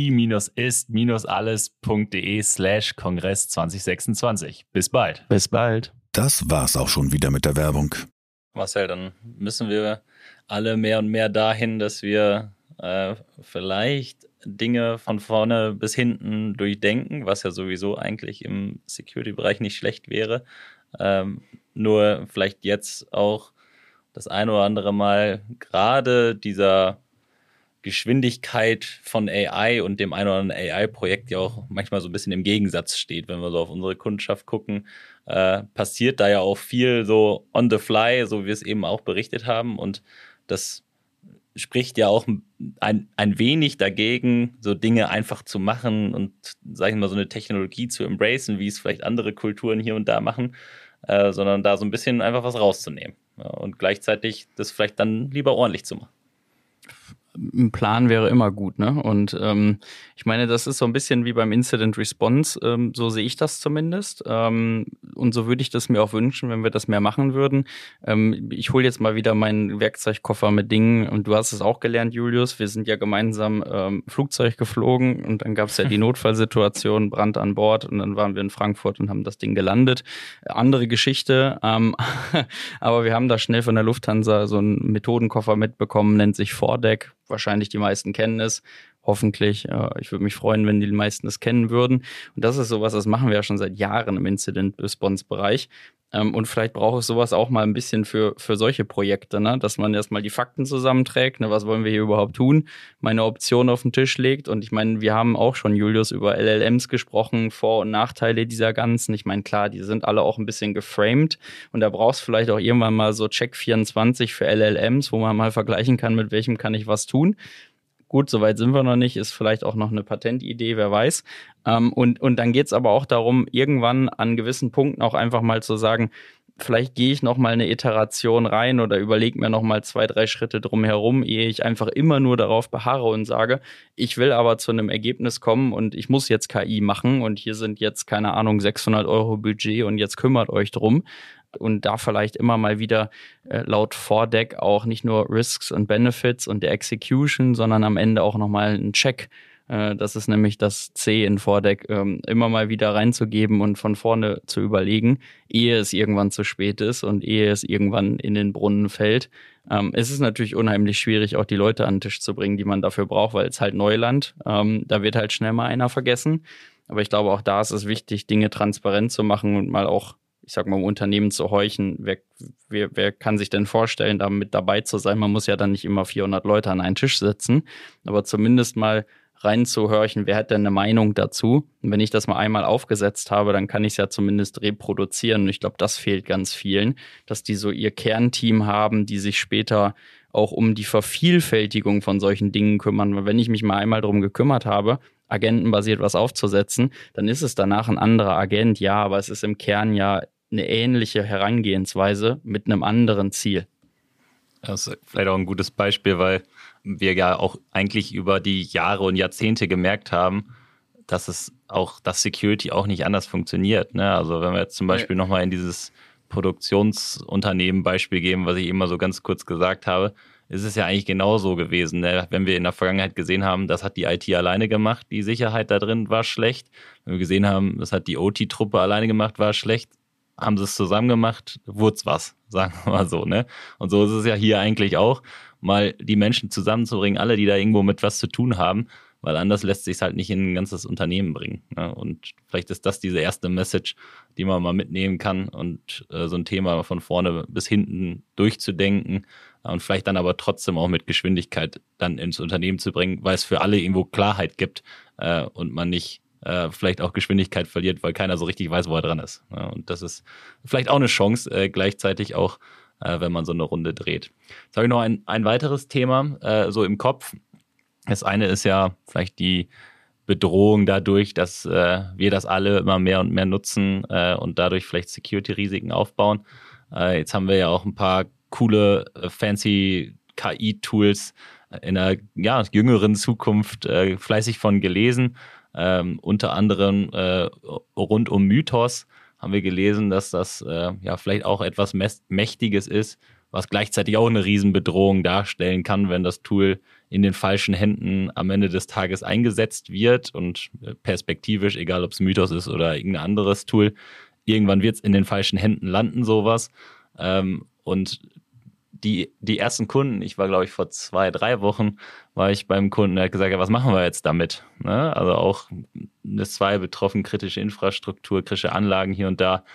it-ist-alles.de slash Kongress zwanzig sechsundzwanzig. Bis bald. Bis bald. Das war's auch schon wieder mit der Werbung. Marcel, dann müssen wir alle mehr und mehr dahin, dass wir Äh, vielleicht Dinge von vorne bis hinten durchdenken, was ja sowieso eigentlich im Security-Bereich nicht schlecht wäre. Ähm, nur vielleicht jetzt auch das ein oder andere Mal gerade dieser Geschwindigkeit von A I und dem ein oder anderen A I-Projekt ja auch manchmal so ein bisschen im Gegensatz steht, wenn wir so auf unsere Kundschaft gucken. Äh, passiert da ja auch viel so on the fly, so wie wir es eben auch berichtet haben, und das spricht ja auch ein, ein wenig dagegen, so Dinge einfach zu machen und, sag ich mal, so eine Technologie zu embracen, wie es vielleicht andere Kulturen hier und da machen, äh, sondern da so ein bisschen einfach was rauszunehmen, ja, und gleichzeitig das vielleicht dann lieber ordentlich zu machen. Ein Plan wäre immer gut, ne? Und ähm, ich meine, das ist so ein bisschen wie beim Incident Response, ähm, so sehe ich das zumindest. Ähm, und so würde ich das mir auch wünschen, wenn wir das mehr machen würden. Ähm, ich hole jetzt mal wieder meinen Werkzeugkoffer mit Dingen, und du hast es auch gelernt, Julius. Wir sind ja gemeinsam ähm, Flugzeug geflogen und dann gab es ja die Notfallsituation, Brand an Bord, und dann waren wir in Frankfurt und haben das Ding gelandet. Andere Geschichte, ähm, aber wir haben da schnell von der Lufthansa so einen Methodenkoffer mitbekommen, nennt sich Fordeck. Wahrscheinlich die meisten kennen es, hoffentlich. Ich würde mich freuen, wenn die meisten es kennen würden. Und das ist sowas, das machen wir ja schon seit Jahren im Incident-Response-Bereich. Und vielleicht braucht es sowas auch mal ein bisschen für, für solche Projekte, ne? Dass man erstmal die Fakten zusammenträgt, ne? Was wollen wir hier überhaupt tun, meine Option auf den Tisch legt. Und ich meine, wir haben auch schon, Julius, über L L Ms gesprochen, Vor- und Nachteile dieser ganzen. Ich meine, klar, die sind alle auch ein bisschen geframed und da brauchst du vielleicht auch irgendwann mal so Check vierundzwanzig für L L Ms, wo man mal vergleichen kann, mit welchem kann ich was tun. Gut, soweit sind wir noch nicht, ist vielleicht auch noch eine Patentidee, wer weiß. Ähm, und, und dann geht es aber auch darum, irgendwann an gewissen Punkten auch einfach mal zu sagen, vielleicht gehe ich noch mal eine Iteration rein oder überlege mir noch mal zwei, drei Schritte drumherum, ehe ich einfach immer nur darauf beharre und sage, ich will aber zu einem Ergebnis kommen und ich muss jetzt K I machen und hier sind jetzt, keine Ahnung, sechshundert Euro Budget und jetzt kümmert euch drum. Und da vielleicht immer mal wieder äh, laut Fordeck auch nicht nur Risks und Benefits und der Execution, sondern am Ende auch nochmal einen Check Äh, das ist nämlich das C in Vordeck, ähm, immer mal wieder reinzugeben und von vorne zu überlegen, ehe es irgendwann zu spät ist und ehe es irgendwann in den Brunnen fällt. Ähm, es ist natürlich unheimlich schwierig, auch die Leute an den Tisch zu bringen, die man dafür braucht, weil es halt Neuland, ähm, da wird halt schnell mal einer vergessen. Aber ich glaube, auch da ist es wichtig, Dinge transparent zu machen und mal auch, ich sag mal, im Unternehmen zu horchen. Wer, wer, wer kann sich denn vorstellen, da mit dabei zu sein? Man muss ja dann nicht immer vierhundert Leute an einen Tisch setzen, aber zumindest mal reinzuhorchen, wer hat denn eine Meinung dazu? Und wenn ich das mal einmal aufgesetzt habe, dann kann ich es ja zumindest reproduzieren. Und ich glaube, das fehlt ganz vielen, dass die so ihr Kernteam haben, die sich später auch um die Vervielfältigung von solchen Dingen kümmern. Weil wenn ich mich mal einmal darum gekümmert habe, agentenbasiert was aufzusetzen, dann ist es danach ein anderer Agent, ja, aber es ist im Kern ja eine ähnliche Herangehensweise mit einem anderen Ziel. Das ist vielleicht auch ein gutes Beispiel, weil wir ja auch eigentlich über die Jahre und Jahrzehnte gemerkt haben, dass es auch, dass Security auch nicht anders funktioniert. Ne? Also wenn wir jetzt zum Beispiel ja. nochmal in dieses Produktionsunternehmen-Beispiel geben, was ich eben mal so ganz kurz gesagt habe, ist es ja eigentlich genauso gewesen. Ne? Wenn wir in der Vergangenheit gesehen haben, das hat die I T alleine gemacht, die Sicherheit da drin war schlecht. Wenn wir gesehen haben, das hat die O T-Truppe alleine gemacht, war schlecht, haben sie es zusammen gemacht, wurde es was, sagen wir mal so. Ne? Und so ist es ja hier eigentlich auch, mal die Menschen zusammenzubringen, alle, die da irgendwo mit was zu tun haben, weil anders lässt sich es halt nicht in ein ganzes Unternehmen bringen. Ne? Und vielleicht ist das diese erste Message, die man mal mitnehmen kann und äh, so ein Thema von vorne bis hinten durchzudenken äh, und vielleicht dann aber trotzdem auch mit Geschwindigkeit dann ins Unternehmen zu bringen, weil es für alle irgendwo Klarheit gibt äh, und man nicht äh, vielleicht auch Geschwindigkeit verliert, weil keiner so richtig weiß, wo er dran ist. Ja? Und das ist vielleicht auch eine Chance, äh, gleichzeitig auch, äh, wenn man so eine Runde dreht. Jetzt habe ich noch ein, ein weiteres Thema äh, so im Kopf. Das eine ist ja vielleicht die Bedrohung dadurch, dass äh, wir das alle immer mehr und mehr nutzen äh, und dadurch vielleicht Security-Risiken aufbauen. Äh, jetzt haben wir ja auch ein paar coole, äh, fancy K I-Tools in einer ja, jüngeren Zukunft äh, fleißig von gelesen. Ähm, unter anderem äh, rund um Mythos haben wir gelesen, dass das äh, ja vielleicht auch etwas Mächtiges ist, was gleichzeitig auch eine Riesenbedrohung darstellen kann, wenn das Tool in den falschen Händen am Ende des Tages eingesetzt wird und perspektivisch, egal ob es Mythos ist oder irgendein anderes Tool, irgendwann wird es in den falschen Händen landen, sowas. Ähm, und die, die ersten Kunden, ich war glaube ich vor zwei, drei Wochen, war ich beim Kunden, der hat gesagt, ja, was machen wir jetzt damit? Ne? Also auch eine zwei betroffen, kritische Infrastruktur, kritische Anlagen hier und da.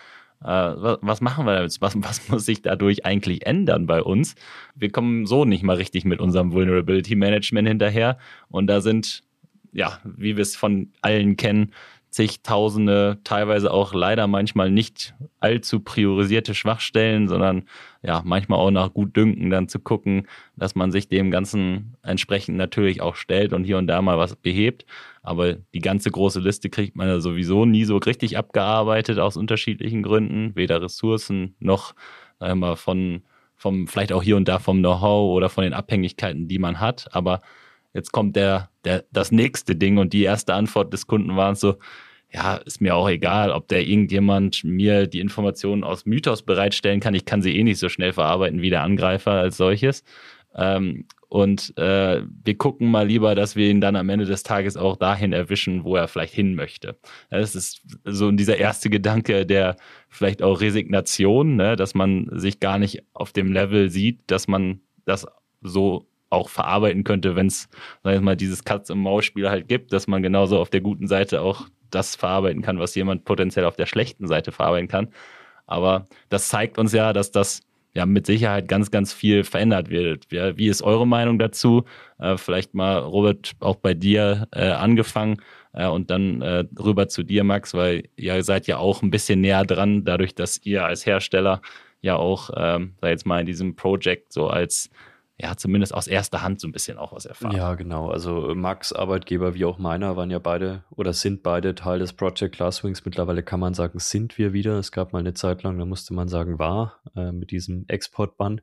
Uh, was machen wir damit? Was, was muss sich dadurch eigentlich ändern bei uns? Wir kommen so nicht mal richtig mit unserem Vulnerability Management hinterher. Und da sind, ja, wie wir es von allen kennen, zigtausende, teilweise auch leider manchmal nicht allzu priorisierte Schwachstellen, sondern ja, manchmal auch nach Gutdünken dann zu gucken, dass man sich dem Ganzen entsprechend natürlich auch stellt und hier und da mal was behebt. Aber die ganze große Liste kriegt man ja sowieso nie so richtig abgearbeitet aus unterschiedlichen Gründen, weder Ressourcen noch sagen wir mal, von, vom, vielleicht auch hier und da vom Know-how oder von den Abhängigkeiten, die man hat. Aber jetzt kommt der, der, das nächste Ding und die erste Antwort des Kunden war so, ja, ist mir auch egal, ob der irgendjemand mir die Informationen aus Mythos bereitstellen kann. Ich kann sie eh nicht so schnell verarbeiten wie der Angreifer als solches. Ähm, und äh, wir gucken mal lieber, dass wir ihn dann am Ende des Tages auch dahin erwischen, wo er vielleicht hin möchte. Das ist so dieser erste Gedanke der vielleicht auch Resignation, ne? Dass man sich gar nicht auf dem Level sieht, dass man das so auch verarbeiten könnte, wenn es, sag ich mal, dieses Katz-und-Maus-Spiel halt gibt, dass man genauso auf der guten Seite auch das verarbeiten kann, was jemand potenziell auf der schlechten Seite verarbeiten kann. Aber das zeigt uns ja, dass das ja mit Sicherheit ganz, ganz viel verändert wird. Ja, wie ist eure Meinung dazu? Äh, vielleicht mal, Robert, auch bei dir äh, angefangen äh, und dann äh, rüber zu dir, Max, weil ihr seid ja auch ein bisschen näher dran, dadurch, dass ihr als Hersteller ja auch, ähm, sag jetzt mal, in diesem Projekt so als ja, zumindest aus erster Hand so ein bisschen auch was erfahren. Ja, genau. Also Max, Arbeitgeber wie auch meiner, waren ja beide oder sind beide Teil des Project Glasswings. Mittlerweile kann man sagen, sind wir wieder. Es gab mal eine Zeit lang, da musste man sagen, war äh, mit diesem Export-Bann.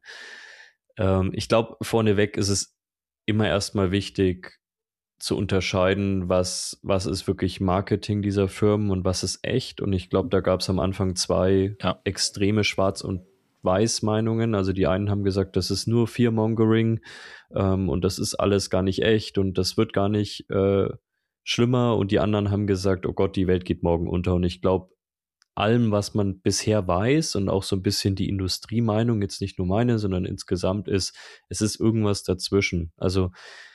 Ähm, ich glaube, vorneweg ist es immer erstmal wichtig zu unterscheiden, was, was ist wirklich Marketing dieser Firmen und was ist echt. Und ich glaube, da gab es am Anfang zwei ja. extreme Schwarz- und Weiß-Meinungen. Also die einen haben gesagt, das ist nur Fearmongering ähm, und das ist alles gar nicht echt und das wird gar nicht äh, schlimmer und die anderen haben gesagt, oh Gott, die Welt geht morgen unter. Und ich glaube, allem, was man bisher weiß und auch so ein bisschen die Industriemeinung, jetzt nicht nur meine, sondern insgesamt ist, es ist irgendwas dazwischen. Also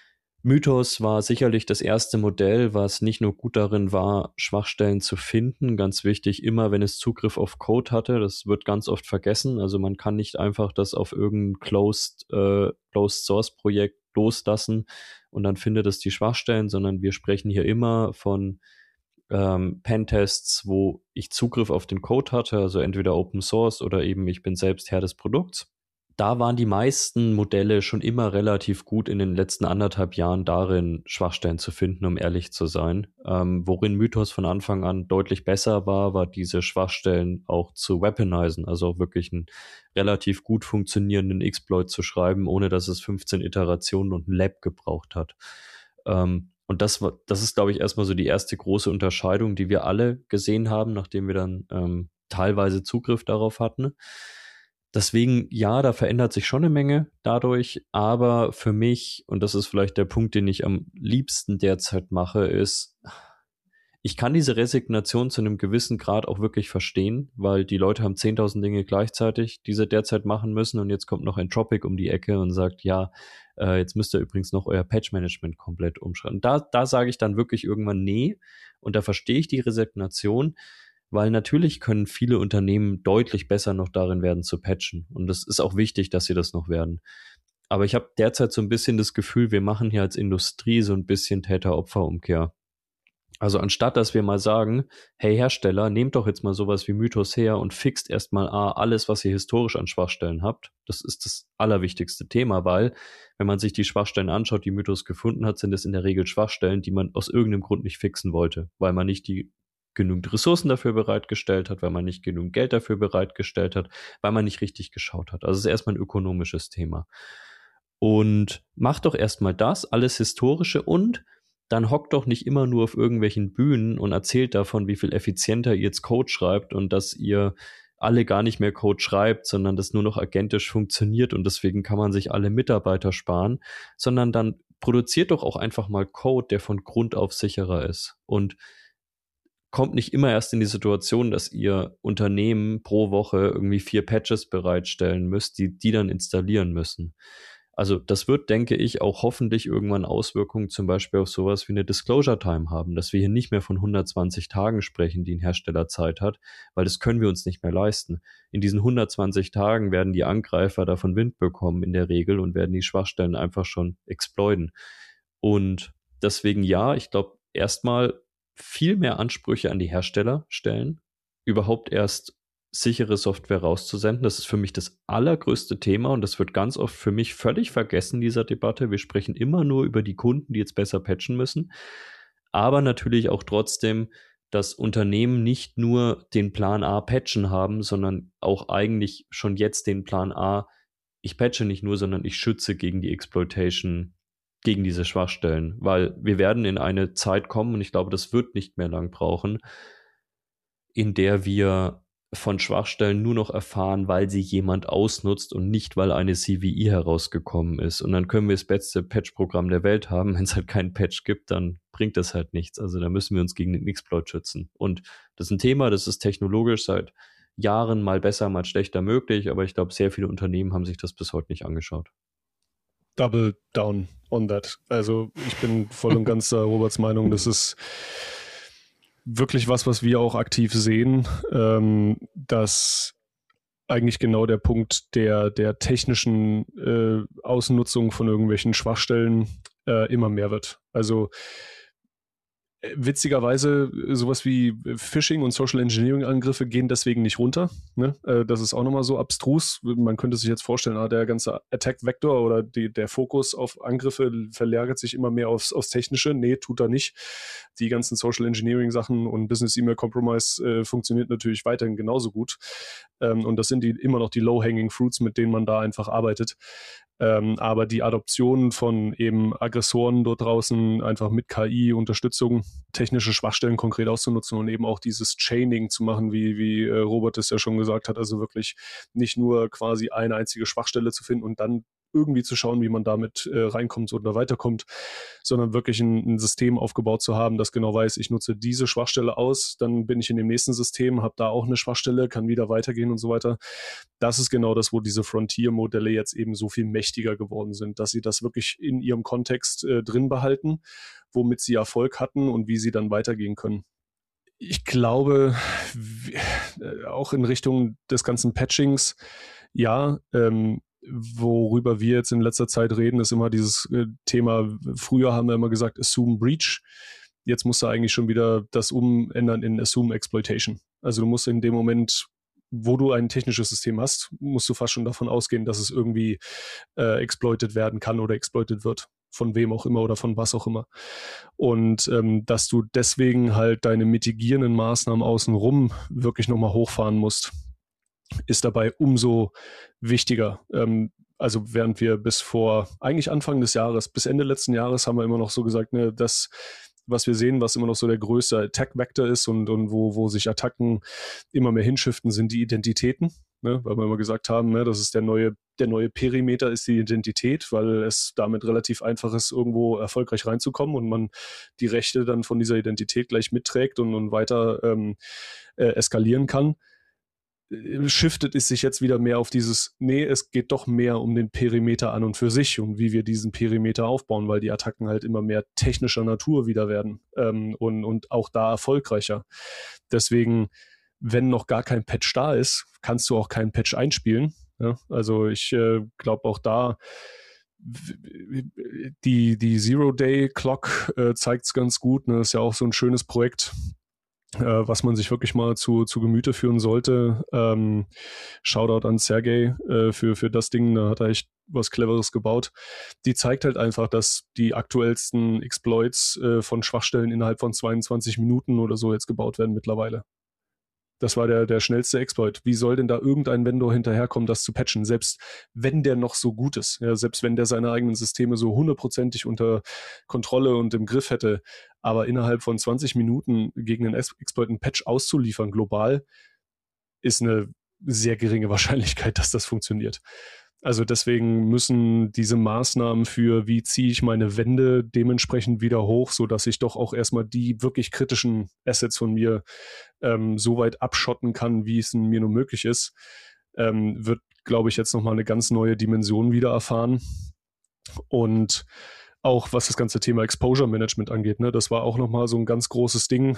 Mythos war sicherlich das erste Modell, was nicht nur gut darin war, Schwachstellen zu finden. Ganz wichtig, immer wenn es Zugriff auf Code hatte, das wird ganz oft vergessen. Also man kann nicht einfach das auf irgendein Closed, äh, Closed Source Projekt loslassen und dann findet es die Schwachstellen, sondern wir sprechen hier immer von ähm, Pentests, wo ich Zugriff auf den Code hatte, also entweder Open Source oder eben ich bin selbst Herr des Produkts. Da waren die meisten Modelle schon immer relativ gut in den letzten anderthalb Jahren darin, Schwachstellen zu finden, um ehrlich zu sein. Ähm, worin Mythos von Anfang an deutlich besser war, war diese Schwachstellen auch zu weaponisen, also auch wirklich einen relativ gut funktionierenden Exploit zu schreiben, ohne dass es fünfzehn Iterationen und ein Lab gebraucht hat. Ähm, und das war, das ist, glaube ich, erstmal so die erste große Unterscheidung, die wir alle gesehen haben, nachdem wir dann ähm, teilweise Zugriff darauf hatten. Deswegen, ja, da verändert sich schon eine Menge dadurch, aber für mich, und das ist vielleicht der Punkt, den ich am liebsten derzeit mache, ist, ich kann diese Resignation zu einem gewissen Grad auch wirklich verstehen, weil die Leute haben zehntausend Dinge gleichzeitig, die sie derzeit machen müssen und jetzt kommt noch Entropic um die Ecke und sagt, ja, äh, jetzt müsst ihr übrigens noch euer Patch-Management komplett umschreiben. Da, da sage ich dann wirklich irgendwann nee und da verstehe ich die Resignation, weil natürlich können viele Unternehmen deutlich besser noch darin werden zu patchen. Und es ist auch wichtig, dass sie das noch werden. Aber ich habe derzeit so ein bisschen das Gefühl, wir machen hier als Industrie so ein bisschen Täter-Opfer-Umkehr. Also anstatt, dass wir mal sagen, hey Hersteller, nehmt doch jetzt mal sowas wie Mythos her und fixt erstmal A, alles, was ihr historisch an Schwachstellen habt. Das ist das allerwichtigste Thema, weil wenn man sich die Schwachstellen anschaut, die Mythos gefunden hat, sind es in der Regel Schwachstellen, die man aus irgendeinem Grund nicht fixen wollte, weil man nicht die genügend Ressourcen dafür bereitgestellt hat, weil man nicht genügend Geld dafür bereitgestellt hat, weil man nicht richtig geschaut hat. Also es ist erstmal ein ökonomisches Thema. Und macht doch erstmal das, alles Historische und dann hockt doch nicht immer nur auf irgendwelchen Bühnen und erzählt davon, wie viel effizienter ihr jetzt Code schreibt und dass ihr alle gar nicht mehr Code schreibt, sondern das nur noch agentisch funktioniert und deswegen kann man sich alle Mitarbeiter sparen, sondern dann produziert doch auch einfach mal Code, der von Grund auf sicherer ist und kommt nicht immer erst in die Situation, dass ihr Unternehmen pro Woche irgendwie vier Patches bereitstellen müsst, die die dann installieren müssen. Also das wird, denke ich, auch hoffentlich irgendwann Auswirkungen zum Beispiel auf sowas wie eine Disclosure Time haben, dass wir hier nicht mehr von hundertzwanzig Tagen sprechen, die ein Hersteller Zeit hat, weil das können wir uns nicht mehr leisten. In diesen hundertzwanzig Tagen werden die Angreifer davon Wind bekommen in der Regel und werden die Schwachstellen einfach schon exploiten. Und deswegen ja, ich glaube erstmal viel mehr Ansprüche an die Hersteller stellen, überhaupt erst sichere Software rauszusenden. Das ist für mich das allergrößte Thema und das wird ganz oft für mich völlig vergessen in dieser Debatte. Wir sprechen immer nur über die Kunden, die jetzt besser patchen müssen, aber natürlich auch trotzdem, dass Unternehmen nicht nur den Plan A patchen haben, sondern auch eigentlich schon jetzt den Plan A, ich patche nicht nur, sondern ich schütze gegen die Exploitation, gegen diese Schwachstellen, weil wir werden in eine Zeit kommen, und ich glaube, das wird nicht mehr lang brauchen, in der wir von Schwachstellen nur noch erfahren, weil sie jemand ausnutzt und nicht, weil eine C V E herausgekommen ist. Und dann können wir das beste Patch-Programm der Welt haben. Wenn es halt keinen Patch gibt, dann bringt das halt nichts. Also da müssen wir uns gegen den Exploit schützen. Und das ist ein Thema, das ist technologisch seit Jahren mal besser, mal schlechter möglich, aber ich glaube, sehr viele Unternehmen haben sich das bis heute nicht angeschaut. Double down on that. Also ich bin voll und ganz äh, Roberts Meinung, das ist wirklich was, was wir auch aktiv sehen, ähm, dass eigentlich genau der Punkt der, der technischen äh, Ausnutzung von irgendwelchen Schwachstellen äh, immer mehr wird. Also witzigerweise, sowas wie Phishing und Social Engineering Angriffe gehen deswegen nicht runter. Ne? Das ist auch nochmal so abstrus. Man könnte sich jetzt vorstellen, ah, der ganze Attack-Vektor oder die, der Fokus auf Angriffe verlagert sich immer mehr aufs, aufs Technische. Nee, tut er nicht. Die ganzen Social Engineering Sachen und Business E-Mail Compromise äh, funktioniert natürlich weiterhin genauso gut. Ähm, und das sind die immer noch die Low-Hanging Fruits, mit denen man da einfach arbeitet. Ähm, aber die Adoption von eben Aggressoren dort draußen einfach mit K I-Unterstützung technische Schwachstellen konkret auszunutzen und eben auch dieses Chaining zu machen, wie, wie äh, Robert es ja schon gesagt hat, also wirklich nicht nur quasi eine einzige Schwachstelle zu finden und dann irgendwie zu schauen, wie man damit äh, reinkommt oder weiterkommt, sondern wirklich ein, ein System aufgebaut zu haben, das genau weiß, ich nutze diese Schwachstelle aus, dann bin ich in dem nächsten System, habe da auch eine Schwachstelle, kann wieder weitergehen und so weiter. Das ist genau das, wo diese Frontier-Modelle jetzt eben so viel mächtiger geworden sind, dass sie das wirklich in ihrem Kontext äh, drin behalten, womit sie Erfolg hatten und wie sie dann weitergehen können. Ich glaube, auch in Richtung des ganzen Patchings, ja, ähm, worüber wir jetzt in letzter Zeit reden, ist immer dieses äh, Thema, früher haben wir immer gesagt, Assume Breach. Jetzt musst du eigentlich schon wieder das umändern in Assume Exploitation. Also du musst in dem Moment, wo du ein technisches System hast, musst du fast schon davon ausgehen, dass es irgendwie äh, exploited werden kann oder exploited wird. Von wem auch immer oder von was auch immer. Und ähm, dass du deswegen halt deine mitigierenden Maßnahmen außenrum wirklich nochmal hochfahren musst, ist dabei umso wichtiger. Ähm, also während wir bis vor, eigentlich Anfang des Jahres, bis Ende letzten Jahres haben wir immer noch so gesagt, ne, das, was wir sehen, was immer noch so der größte Attack-Vector ist und, und wo, wo sich Attacken immer mehr hinschiften, sind die Identitäten. Ne, weil wir immer gesagt haben, ne, das ist der neue, der neue Perimeter ist die Identität, weil es damit relativ einfach ist, irgendwo erfolgreich reinzukommen und man die Rechte dann von dieser Identität gleich mitträgt und, und weiter ähm, äh, eskalieren kann. Shiftet es sich jetzt wieder mehr auf dieses, nee, es geht doch mehr um den Perimeter an und für sich und wie wir diesen Perimeter aufbauen, weil die Attacken halt immer mehr technischer Natur wieder werden ähm, und, und auch da erfolgreicher. Deswegen, wenn noch gar kein Patch da ist, kannst du auch keinen Patch einspielen. Ja? Also ich äh, glaube auch da, die, die Zero-Day-Clock äh, zeigt es ganz gut. Ne? Das ist ja auch so ein schönes Projekt, äh, was man sich wirklich mal zu, zu Gemüte führen sollte. Ähm, Shoutout an Sergey äh, für, für das Ding, da hat er echt was Cleveres gebaut. Die zeigt halt einfach, dass die aktuellsten Exploits äh, von Schwachstellen innerhalb von zweiundzwanzig Minuten oder so jetzt gebaut werden mittlerweile. Das war der, der schnellste Exploit. Wie soll denn da irgendein Vendor hinterherkommen, das zu patchen? Selbst wenn der noch so gut ist, ja, selbst wenn der seine eigenen Systeme so hundertprozentig unter Kontrolle und im Griff hätte, aber innerhalb von zwanzig Minuten gegen einen Exploit einen Patch auszuliefern, global, ist eine sehr geringe Wahrscheinlichkeit, dass das funktioniert. Also deswegen müssen diese Maßnahmen für, wie ziehe ich meine Wände dementsprechend wieder hoch, sodass ich doch auch erstmal die wirklich kritischen Assets von mir ähm, so weit abschotten kann, wie es mir nur möglich ist, ähm, wird, glaube ich, jetzt nochmal eine ganz neue Dimension wieder erfahren. Und auch was das ganze Thema Exposure Management angeht, ne, das war auch nochmal so ein ganz großes Ding,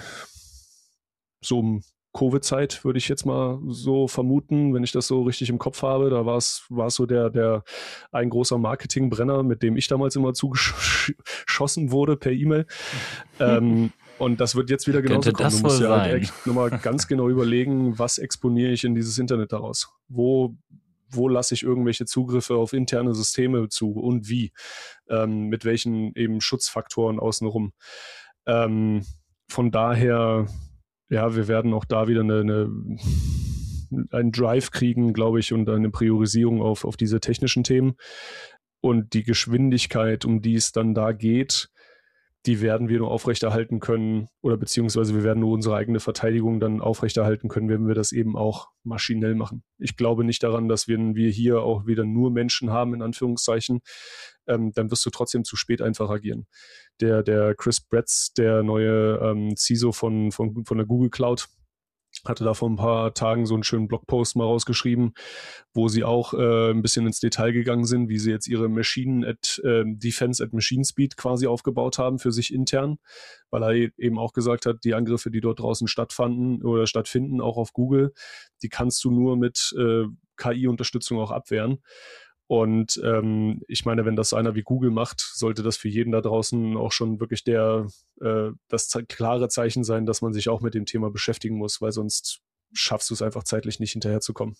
so um Covid-Zeit, würde ich jetzt mal so vermuten, wenn ich das so richtig im Kopf habe. Da war es war es so der, der ein großer Marketingbrenner, mit dem ich damals immer zugeschossen wurde per E-Mail. ähm, und das wird jetzt wieder genauso Könnte kommen. das Du musst wohl ja sein? halt echt nochmal ganz genau überlegen, was exponiere ich in dieses Internet daraus? Wo wo lasse ich irgendwelche Zugriffe auf interne Systeme zu und wie? Ähm, mit welchen eben Schutzfaktoren außenrum? Ähm, von daher, ja, wir werden auch da wieder eine, eine, einen Drive kriegen, glaube ich, und eine Priorisierung auf, auf diese technischen Themen. Und die Geschwindigkeit, um die es dann da geht, die werden wir nur aufrechterhalten können oder beziehungsweise wir werden nur unsere eigene Verteidigung dann aufrechterhalten können, wenn wir das eben auch maschinell machen. Ich glaube nicht daran, dass wir, wir hier auch wieder nur Menschen haben, in Anführungszeichen. Ähm, dann wirst du trotzdem zu spät einfach agieren. Der, der Chris Bretz, der neue ähm, C I S O von, von, von der Google Cloud, hatte da vor ein paar Tagen so einen schönen Blogpost mal rausgeschrieben, wo sie auch äh, ein bisschen ins Detail gegangen sind, wie sie jetzt ihre Machine at äh, Defense at Machine Speed quasi aufgebaut haben für sich intern, weil er eben auch gesagt hat, die Angriffe, die dort draußen stattfanden oder stattfinden, auch auf Google, die kannst du nur mit äh, K I-Unterstützung auch abwehren. Und ähm, ich meine, wenn das einer wie Google macht, sollte das für jeden da draußen auch schon wirklich der äh, das ze- klare Zeichen sein, dass man sich auch mit dem Thema beschäftigen muss, weil sonst schaffst du es einfach zeitlich nicht hinterherzukommen.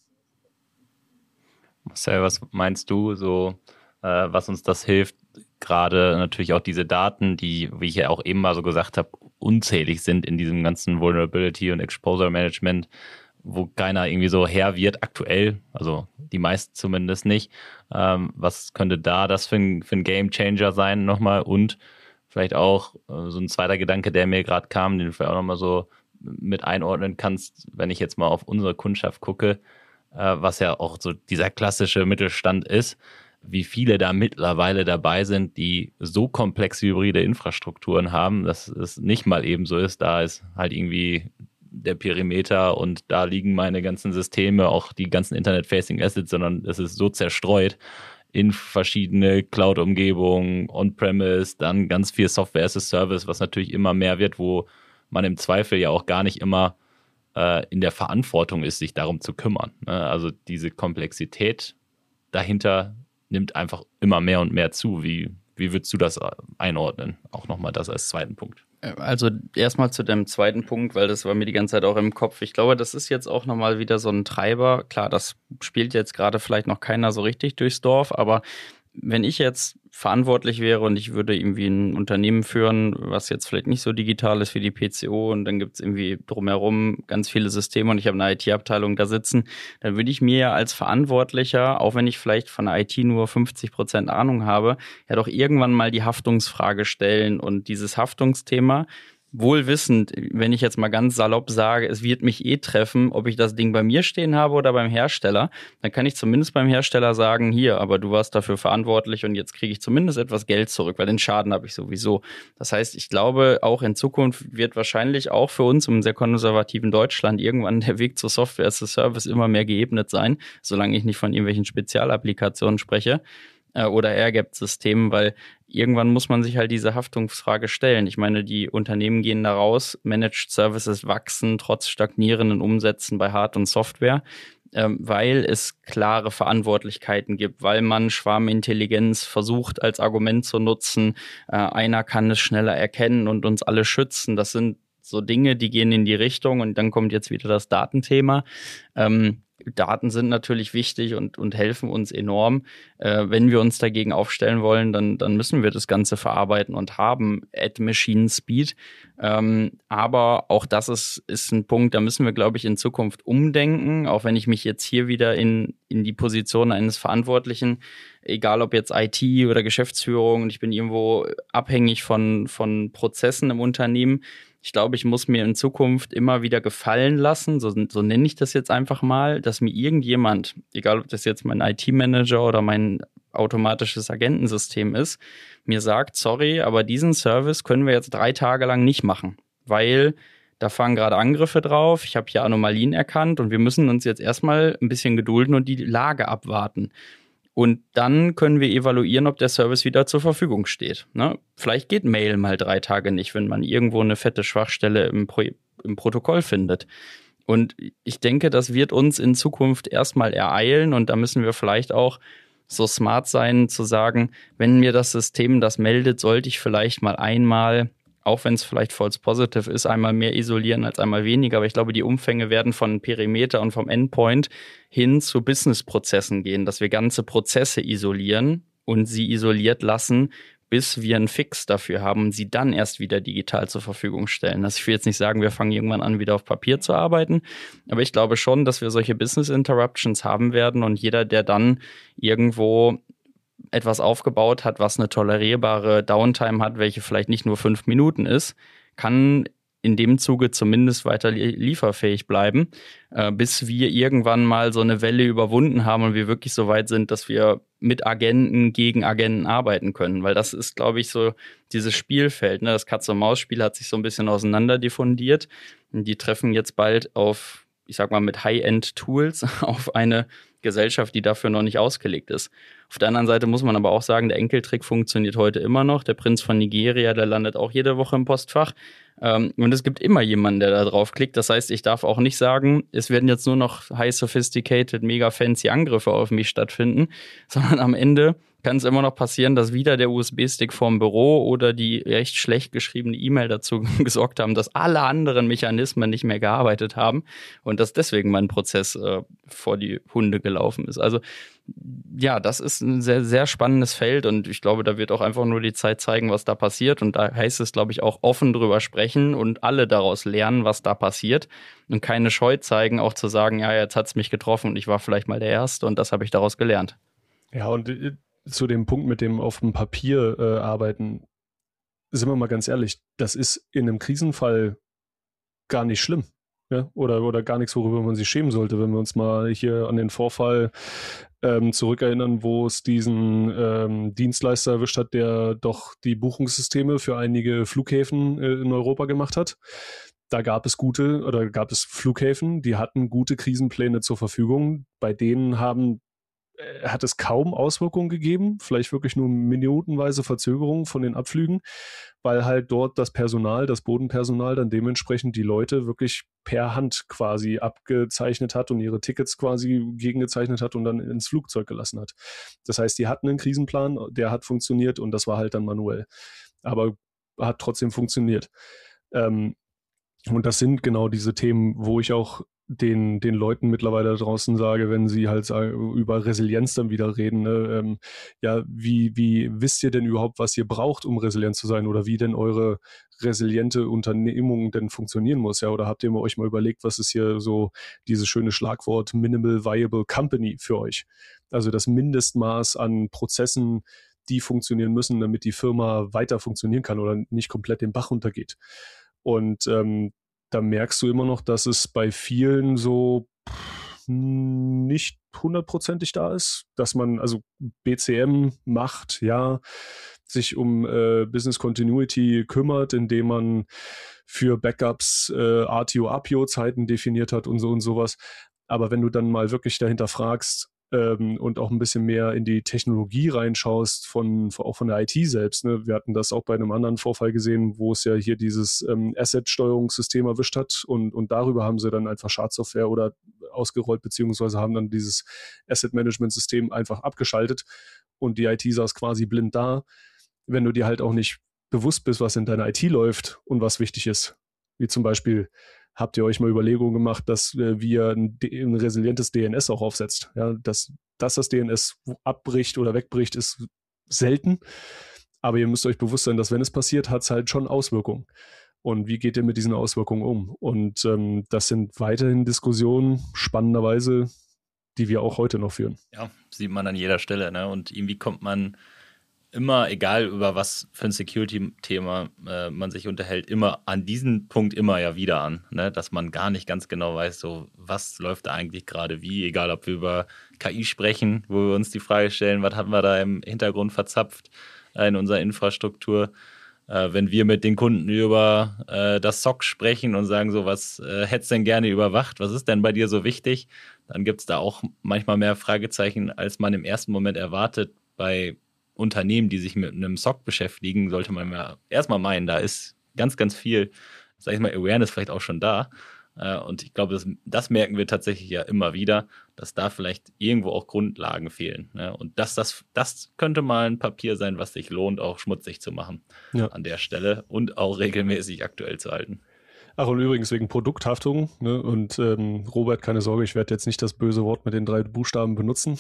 Marcel, was meinst du, so äh, was uns das hilft? Gerade natürlich auch diese Daten, die, wie ich ja auch eben mal so gesagt habe, unzählig sind in diesem ganzen Vulnerability und Exposure Management, wo keiner irgendwie so Herr wird aktuell, also die meisten zumindest nicht. Ähm, was könnte da das für ein, für ein Game Changer sein nochmal? Und vielleicht auch äh, so ein zweiter Gedanke, der mir gerade kam, den du vielleicht auch nochmal so mit einordnen kannst, wenn ich jetzt mal auf unsere Kundschaft gucke, äh, was ja auch so dieser klassische Mittelstand ist. wie viele da mittlerweile dabei sind, die so komplexe hybride Infrastrukturen haben, dass es nicht mal eben so ist. Da ist halt irgendwie der Perimeter und da liegen meine ganzen Systeme, auch die ganzen Internet-Facing Assets, sondern es ist so zerstreut in verschiedene Cloud-Umgebungen, On-Premise, dann ganz viel Software as a Service, was natürlich immer mehr wird, wo man im Zweifel ja auch gar nicht immer äh, in der Verantwortung ist, sich darum zu kümmern. Ne? Also diese Komplexität dahinter nimmt einfach immer mehr und mehr zu. Wie, wie würdest du das einordnen? Auch nochmal das als zweiten Punkt. Also erstmal zu dem zweiten Punkt, weil das war mir die ganze Zeit auch im Kopf. Ich glaube, das ist jetzt auch nochmal wieder so ein Treiber. Klar, das spielt jetzt gerade vielleicht noch keiner so richtig durchs Dorf, aber wenn ich jetzt verantwortlich wäre und ich würde irgendwie ein Unternehmen führen, was jetzt vielleicht nicht so digital ist wie die P C O und dann gibt es irgendwie drumherum ganz viele Systeme und ich habe eine I T-Abteilung da sitzen, dann würde ich mir ja als Verantwortlicher, auch wenn ich vielleicht von der I T nur fünfzig Prozent Ahnung habe, ja doch irgendwann mal die Haftungsfrage stellen und dieses Haftungsthema, wohl wissend, wenn ich jetzt mal ganz salopp sage, es wird mich eh treffen, ob ich das Ding bei mir stehen habe oder beim Hersteller, dann kann ich zumindest beim Hersteller sagen, hier, aber du warst dafür verantwortlich und jetzt kriege ich zumindest etwas Geld zurück, weil den Schaden habe ich sowieso. Das heißt, ich glaube, auch in Zukunft wird wahrscheinlich auch für uns im sehr konservativen Deutschland irgendwann der Weg zur Software as a Service immer mehr geebnet sein, solange ich nicht von irgendwelchen Spezialapplikationen spreche oder Air-Gap-Systemen, weil irgendwann muss man sich halt diese Haftungsfrage stellen. Ich meine, die Unternehmen gehen da raus, Managed Services wachsen trotz stagnierenden Umsätzen bei Hard- und Software, ähm, weil es klare Verantwortlichkeiten gibt, weil man Schwarmintelligenz versucht als Argument zu nutzen. Äh, einer kann es schneller erkennen und uns alle schützen. Das sind so Dinge, die gehen in die Richtung und dann kommt jetzt wieder das Datenthema. Ähm, Daten sind natürlich wichtig und, und helfen uns enorm. Äh, wenn wir uns dagegen aufstellen wollen, dann, dann müssen wir das Ganze verarbeiten und haben at Machine Speed. Ähm, aber auch das ist, ist ein Punkt, da müssen wir, glaube ich, in Zukunft umdenken. Auch wenn ich mich jetzt hier wieder in, in die Position eines Verantwortlichen, egal ob jetzt I T oder Geschäftsführung, und ich bin irgendwo abhängig von, von Prozessen im Unternehmen. Ich glaube, ich muss mir in Zukunft immer wieder gefallen lassen, so, so nenne ich das jetzt einfach mal, dass mir irgendjemand, egal ob das jetzt mein I T-Manager oder mein automatisches Agentensystem ist, mir sagt, sorry, aber diesen Service können wir jetzt drei Tage lang nicht machen, weil da fahren gerade Angriffe drauf, ich habe hier Anomalien erkannt und wir müssen uns jetzt erstmal ein bisschen gedulden und die Lage abwarten. Und dann können wir evaluieren, ob der Service wieder zur Verfügung steht. Ne? Vielleicht geht Mail mal drei Tage nicht, wenn man irgendwo eine fette Schwachstelle im, Pro- im Protokoll findet. Und ich denke, das wird uns in Zukunft erstmal ereilen und da müssen wir vielleicht auch so smart sein, zu sagen, wenn mir das System das meldet, sollte ich vielleicht mal einmal, auch wenn es vielleicht false positive ist, einmal mehr isolieren als einmal weniger. Aber ich glaube, die Umfänge werden von Perimeter und vom Endpoint hin zu Business-Prozessen gehen, dass wir ganze Prozesse isolieren und sie isoliert lassen, bis wir einen Fix dafür haben und sie dann erst wieder digital zur Verfügung stellen. Also ich will jetzt nicht sagen, wir fangen irgendwann an, wieder auf Papier zu arbeiten, aber ich glaube schon, dass wir solche Business-Interruptions haben werden und jeder, der dann irgendwo etwas aufgebaut hat, was eine tolerierbare Downtime hat, welche vielleicht nicht nur fünf Minuten ist, kann in dem Zuge zumindest weiter lieferfähig bleiben, äh, bis wir irgendwann mal so eine Welle überwunden haben und wir wirklich so weit sind, dass wir mit Agenten gegen Agenten arbeiten können. Weil das ist, glaube ich, so dieses Spielfeld. Ne? Das Katz-und-Maus-Spiel hat sich so ein bisschen auseinander diffundiert. Und die treffen jetzt bald auf, ich sag mal, mit High-End-Tools auf eine Gesellschaft, die dafür noch nicht ausgelegt ist. Auf der anderen Seite muss man aber auch sagen, der Enkeltrick funktioniert heute immer noch. Der Prinz von Nigeria, der landet auch jede Woche im Postfach. Ähm, und es gibt immer jemanden, der da drauf klickt. Das heißt, ich darf auch nicht sagen, es werden jetzt nur noch high sophisticated, mega fancy Angriffe auf mich stattfinden, sondern am Ende kann es immer noch passieren, dass wieder der U S B-Stick vom Büro oder die recht schlecht geschriebene E-Mail dazu gesorgt haben, dass alle anderen Mechanismen nicht mehr gearbeitet haben und dass deswegen mein Prozess äh, vor die Hunde gelaufen ist. Also ja, das ist ein sehr, sehr spannendes Feld und ich glaube, da wird auch einfach nur die Zeit zeigen, was da passiert und da heißt es, glaube ich, auch offen drüber sprechen und alle daraus lernen, was da passiert und keine Scheu zeigen, auch zu sagen, ja, jetzt hat es mich getroffen und ich war vielleicht mal der Erste und das habe ich daraus gelernt. Ja, und zu dem Punkt mit dem auf dem Papier äh, arbeiten, sind wir mal ganz ehrlich, das ist in einem Krisenfall gar nicht schlimm. Ja? Oder, oder gar nichts, worüber man sich schämen sollte, wenn wir uns mal hier an den Vorfall ähm, zurückerinnern, wo es diesen ähm, Dienstleister erwischt hat, der doch die Buchungssysteme für einige Flughäfen äh, in Europa gemacht hat. Da gab es gute oder gab es Flughäfen, die hatten gute Krisenpläne zur Verfügung. Bei denen haben, äh, hat es kaum Auswirkungen gegeben, vielleicht wirklich nur minutenweise Verzögerungen von den Abflügen, weil halt dort das Personal, das Bodenpersonal dann dementsprechend die Leute wirklich per Hand quasi abgezeichnet hat und ihre Tickets quasi gegengezeichnet hat und dann ins Flugzeug gelassen hat. Das heißt, die hatten einen Krisenplan, der hat funktioniert und das war halt dann manuell. Aber hat trotzdem funktioniert. Ähm, Und das sind genau diese Themen, wo ich auch den, den Leuten mittlerweile da draußen sage, wenn sie halt sagen, über Resilienz dann wieder reden, ne, ähm, ja, wie, wie wisst ihr denn überhaupt, was ihr braucht, um resilient zu sein oder wie denn eure resiliente Unternehmung denn funktionieren muss, ja, oder habt ihr euch mal überlegt, was ist hier so dieses schöne Schlagwort Minimal Viable Company für euch? Also das Mindestmaß an Prozessen, die funktionieren müssen, damit die Firma weiter funktionieren kann oder nicht komplett den Bach runtergeht. Und ähm, da merkst du immer noch, dass es bei vielen so nicht hundertprozentig da ist, dass man also B C M macht, ja, sich um äh, Business Continuity kümmert, indem man für Backups äh, R T O-R P O-Zeiten definiert hat und so und sowas. Aber wenn du dann mal wirklich dahinter fragst, ähm, und auch ein bisschen mehr in die Technologie reinschaust, von, auch von der I T selbst. Ne? Wir hatten das auch bei einem anderen Vorfall gesehen, wo es ja hier dieses ähm, Asset-Steuerungssystem erwischt hat und, und darüber haben sie dann einfach Schadsoftware oder ausgerollt, beziehungsweise haben dann dieses Asset-Management-System einfach abgeschaltet und die I T saß quasi blind da, wenn du dir halt auch nicht bewusst bist, was in deiner I T läuft und was wichtig ist. Wie zum Beispiel, habt ihr euch mal Überlegungen gemacht, dass äh, wir ein, ein resilientes D N S auch aufsetzt? Ja, dass, dass das D N S abbricht oder wegbricht, ist selten. Aber ihr müsst euch bewusst sein, dass wenn es passiert, hat es halt schon Auswirkungen. Und wie geht ihr mit diesen Auswirkungen um? Und ähm, das sind weiterhin Diskussionen, spannenderweise, die wir auch heute noch führen. Ja, sieht man an jeder Stelle. Ne? Und irgendwie kommt man immer, egal über was für ein Security-Thema äh, man sich unterhält, immer an diesen Punkt immer ja wieder an, ne? Dass man gar nicht ganz genau weiß, so was läuft da eigentlich gerade wie, egal ob wir über K I sprechen, wo wir uns die Frage stellen, was haben wir da im Hintergrund verzapft äh, in unserer Infrastruktur, äh, wenn wir mit den Kunden über äh, das S O C sprechen und sagen so, was äh, hättest du denn gerne überwacht, was ist denn bei dir so wichtig, dann gibt es da auch manchmal mehr Fragezeichen, als man im ersten Moment erwartet. Bei Unternehmen, die sich mit einem S O C beschäftigen, sollte man ja erstmal meinen, da ist ganz, ganz viel, sag ich mal, Awareness vielleicht auch schon da. Und ich glaube, das, das merken wir tatsächlich ja immer wieder, dass da vielleicht irgendwo auch Grundlagen fehlen. Und das, das, das könnte mal ein Papier sein, was sich lohnt, auch schmutzig zu machen ja. an der Stelle und auch regelmäßig aktuell zu halten. Ach, und übrigens wegen Produkthaftung, ne? Und ähm, Robert, keine Sorge, ich werde jetzt nicht das böse Wort mit den drei Buchstaben benutzen.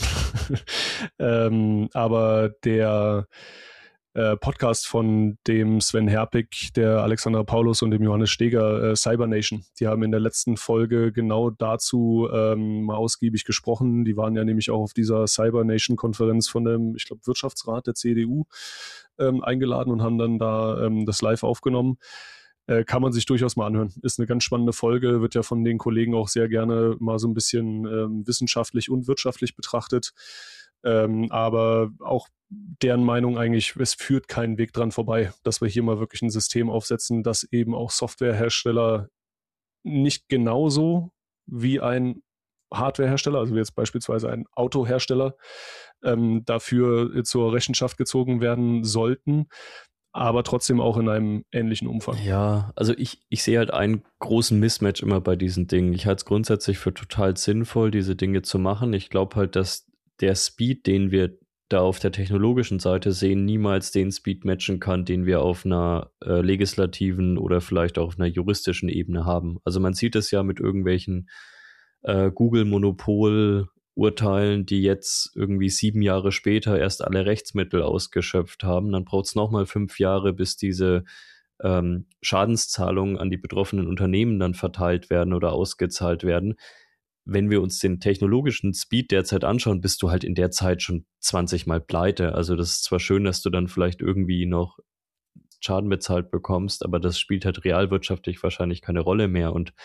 ähm, aber der äh, Podcast von dem Sven Herpig, der Alexandra Paulus und dem Johannes Steger, äh, Cyber Nation, die haben in der letzten Folge genau dazu ähm, mal ausgiebig gesprochen. Die waren ja nämlich auch auf dieser Cyber Nation-Konferenz von dem, ich glaube, Wirtschaftsrat der C D U ähm, eingeladen und haben dann da ähm, das live aufgenommen. Äh, kann man sich durchaus mal anhören. Ist eine ganz spannende Folge, wird ja von den Kollegen auch sehr gerne mal so ein bisschen ähm, wissenschaftlich und wirtschaftlich betrachtet. Ähm, aber auch deren Meinung eigentlich, es führt keinen Weg dran vorbei, dass wir hier mal wirklich ein System aufsetzen, das eben auch Softwarehersteller nicht genauso wie ein Hardwarehersteller, also jetzt beispielsweise ein Autohersteller, ähm, dafür zur Rechenschaft gezogen werden sollten, aber trotzdem auch in einem ähnlichen Umfang. Ja, also ich, ich sehe halt einen großen Mismatch immer bei diesen Dingen. Ich halte es grundsätzlich für total sinnvoll, diese Dinge zu machen. Ich glaube halt, dass der Speed, den wir da auf der technologischen Seite sehen, niemals den Speed matchen kann, den wir auf einer äh, legislativen oder vielleicht auch auf einer juristischen Ebene haben. Also man sieht es ja mit irgendwelchen äh, Google-Monopol- Urteilen, die jetzt irgendwie sieben Jahre später erst alle Rechtsmittel ausgeschöpft haben. Dann braucht es nochmal fünf Jahre, bis diese ähm, Schadenszahlungen an die betroffenen Unternehmen dann verteilt werden oder ausgezahlt werden. Wenn wir uns den technologischen Speed derzeit anschauen, bist du halt in der Zeit schon zwanzig Mal pleite. Also das ist zwar schön, dass du dann vielleicht irgendwie noch Schaden bezahlt bekommst, aber das spielt halt realwirtschaftlich wahrscheinlich keine Rolle mehr. Und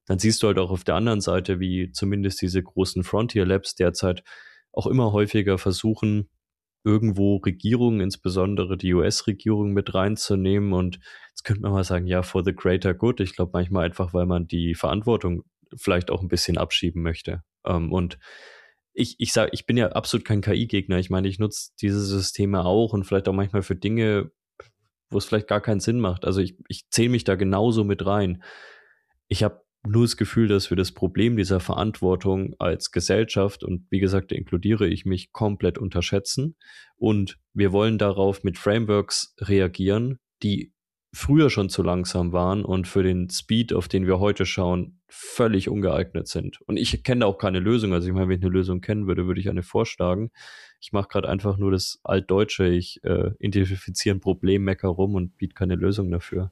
dann siehst du halt auch auf der anderen Seite, wie zumindest diese großen Frontier Labs derzeit auch immer häufiger versuchen, irgendwo Regierungen, insbesondere die U S-Regierung, mit reinzunehmen. Und jetzt könnte man mal sagen, ja, for the greater good. Ich glaube manchmal einfach, weil man die Verantwortung vielleicht auch ein bisschen abschieben möchte. Ähm, und ich, ich sage, ich bin ja absolut kein K I-Gegner. Ich meine, ich nutze diese Systeme auch und vielleicht auch manchmal für Dinge, wo es vielleicht gar keinen Sinn macht. Also ich, ich zähle mich da genauso mit rein. Ich habe nur das Gefühl, dass wir das Problem dieser Verantwortung als Gesellschaft, und wie gesagt, da inkludiere ich mich, komplett unterschätzen. Und wir wollen darauf mit Frameworks reagieren, die früher schon zu langsam waren und für den Speed, auf den wir heute schauen, völlig ungeeignet sind. Und ich kenne auch keine Lösung. Also ich meine, wenn ich eine Lösung kennen würde, würde ich eine vorschlagen. Ich mache gerade einfach nur das Altdeutsche. Ich äh, identifiziere ein Problem, mecker rum und biete keine Lösung dafür.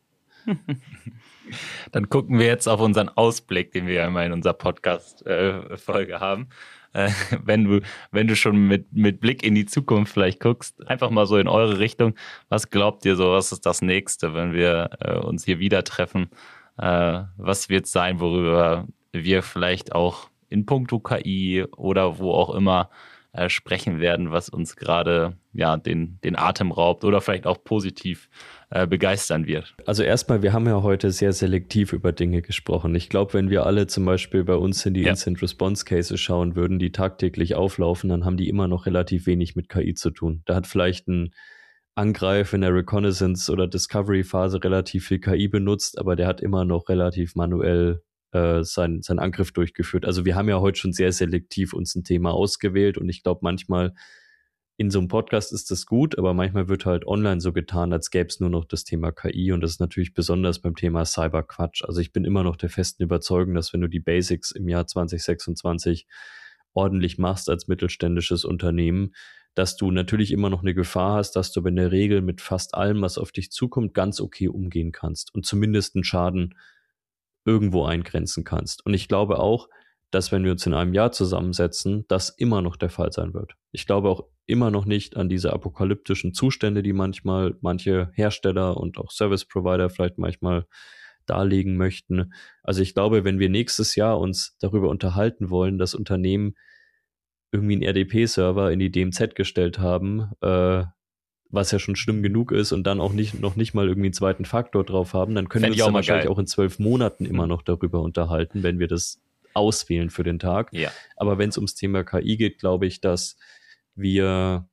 Dann gucken wir jetzt auf unseren Ausblick, den wir ja immer in unserer Podcast-Folge äh, haben. Äh, wenn du, wenn du schon mit, mit Blick in die Zukunft vielleicht guckst, einfach mal so in eure Richtung. Was glaubt ihr so, was ist das Nächste, wenn wir äh, uns hier wieder treffen? Äh, was wird es sein, worüber wir vielleicht auch in puncto K I oder wo auch immer äh, sprechen werden, was uns gerade ja den, den Atem raubt oder vielleicht auch positiv äh, begeistern wird? Also erstmal, wir haben ja heute sehr selektiv über Dinge gesprochen. Ich glaube, wenn wir alle zum Beispiel bei uns in die ja. Instant Response Cases schauen würden, die tagtäglich auflaufen, dann haben die immer noch relativ wenig mit K I zu tun. Da hat vielleicht ein Angreif in der Reconnaissance- oder Discovery-Phase relativ viel K I benutzt, aber der hat immer noch relativ manuell äh, seinen sein Angriff durchgeführt. Also wir haben ja heute schon sehr selektiv uns ein Thema ausgewählt und ich glaube manchmal in so einem Podcast ist das gut, aber manchmal wird halt online so getan, als gäbe es nur noch das Thema K I und das ist natürlich besonders beim Thema Cyber Quatsch. Also ich bin immer noch der festen Überzeugung, dass wenn du die Basics im Jahr zwanzig sechsundzwanzig ordentlich machst als mittelständisches Unternehmen, dass du natürlich immer noch eine Gefahr hast, dass du aber in der Regel mit fast allem, was auf dich zukommt, ganz okay umgehen kannst und zumindest einen Schaden irgendwo eingrenzen kannst. Und ich glaube auch, dass wenn wir uns in einem Jahr zusammensetzen, das immer noch der Fall sein wird. Ich glaube auch immer noch nicht an diese apokalyptischen Zustände, die manchmal manche Hersteller und auch Service Provider vielleicht manchmal darlegen möchten. Also ich glaube, wenn wir nächstes Jahr uns darüber unterhalten wollen, dass Unternehmen irgendwie einen R D P-Server in die D M Z gestellt haben, äh, was ja schon schlimm genug ist und dann auch nicht noch nicht mal irgendwie einen zweiten Faktor drauf haben, dann können Fänd wir uns dann wahrscheinlich geil. auch in zwölf Monaten immer noch darüber unterhalten, wenn wir das auswählen für den Tag. Ja. Aber wenn es ums Thema K I geht, glaube ich, dass wir,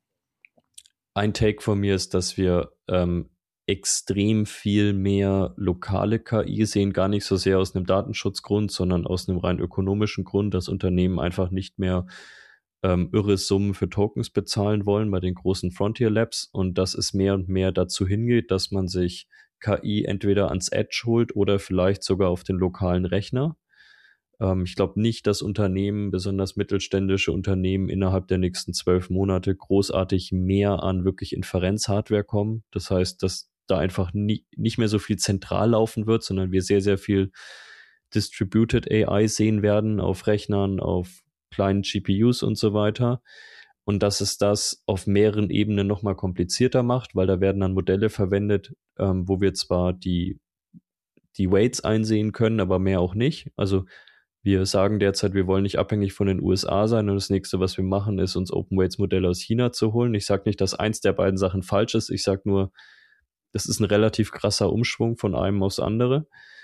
ein Take von mir ist, dass wir ähm, extrem viel mehr lokale K I sehen, gar nicht so sehr aus einem Datenschutzgrund, sondern aus einem rein ökonomischen Grund, dass Unternehmen einfach nicht mehr ähm, irre Summen für Tokens bezahlen wollen bei den großen Frontier Labs und dass es mehr und mehr dazu hingeht, dass man sich K I entweder ans Edge holt oder vielleicht sogar auf den lokalen Rechner. Ähm, ich glaube nicht, dass Unternehmen, besonders mittelständische Unternehmen, innerhalb der nächsten zwölf Monate großartig mehr an wirklich Inferenz-Hardware kommen. Das heißt, dass da einfach nie, nicht mehr so viel zentral laufen wird, sondern wir sehr, sehr viel Distributed A I sehen werden auf Rechnern, auf kleinen G P Us und so weiter. Und dass es das auf mehreren Ebenen nochmal komplizierter macht, weil da werden dann Modelle verwendet, ähm, wo wir zwar die, die Weights einsehen können, aber mehr auch nicht. Also wir sagen derzeit, wir wollen nicht abhängig von den U S A sein und das nächste, was wir machen, ist, uns Open Weights Modelle aus China zu holen. Ich sage nicht, dass eins der beiden Sachen falsch ist. Ich sage nur, das ist ein relativ krasser Umschwung von einem aufs andere.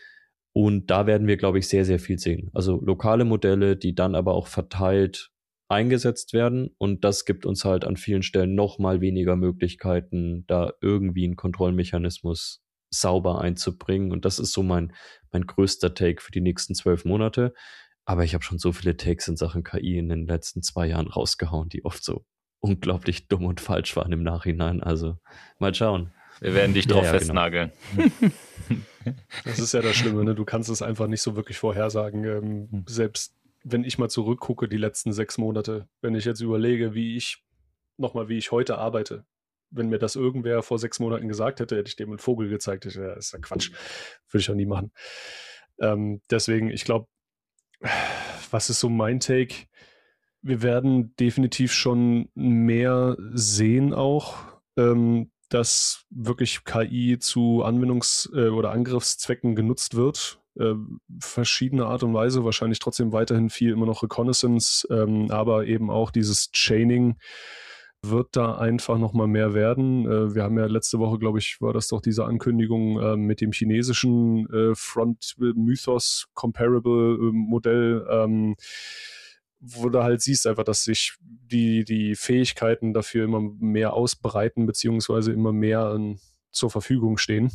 Und da werden wir, glaube ich, sehr, sehr viel sehen. Also lokale Modelle, die dann aber auch verteilt eingesetzt werden. Und das gibt uns halt an vielen Stellen noch mal weniger Möglichkeiten, da irgendwie einen Kontrollmechanismus sauber einzubringen. Und das ist so mein, mein größter Take für die nächsten zwölf Monate. Aber ich habe schon so viele Takes in Sachen K I in den letzten zwei Jahren rausgehauen, die oft so unglaublich dumm und falsch waren im Nachhinein. Also mal schauen. Wir werden dich drauf ja, ja, festnageln. Genau. Das ist ja das Schlimme, ne? Du kannst es einfach nicht so wirklich vorhersagen. Ähm, selbst wenn ich mal zurückgucke, die letzten sechs Monate, wenn ich jetzt überlege, wie ich, nochmal, wie ich heute arbeite, wenn mir das irgendwer vor sechs Monaten gesagt hätte, hätte ich dem einen Vogel gezeigt. Ich, ja, das ist ja Quatsch. Würde ich auch nie machen. Ähm, deswegen, ich glaube, was ist so mein Take? Wir werden definitiv schon mehr sehen auch, ähm, dass wirklich K I zu Anwendungs- äh, oder Angriffszwecken genutzt wird. äh, verschiedene Art und Weise, wahrscheinlich trotzdem weiterhin viel immer noch Reconnaissance, ähm, aber eben auch dieses Chaining wird da einfach nochmal mehr werden. Äh, wir haben ja letzte Woche, glaube ich, war das doch diese Ankündigung äh, mit dem chinesischen äh, Front Mythos Comparable äh, Modell, ähm, wo du halt siehst einfach, dass sich die, die Fähigkeiten dafür immer mehr ausbreiten, beziehungsweise immer mehr ähm, zur Verfügung stehen.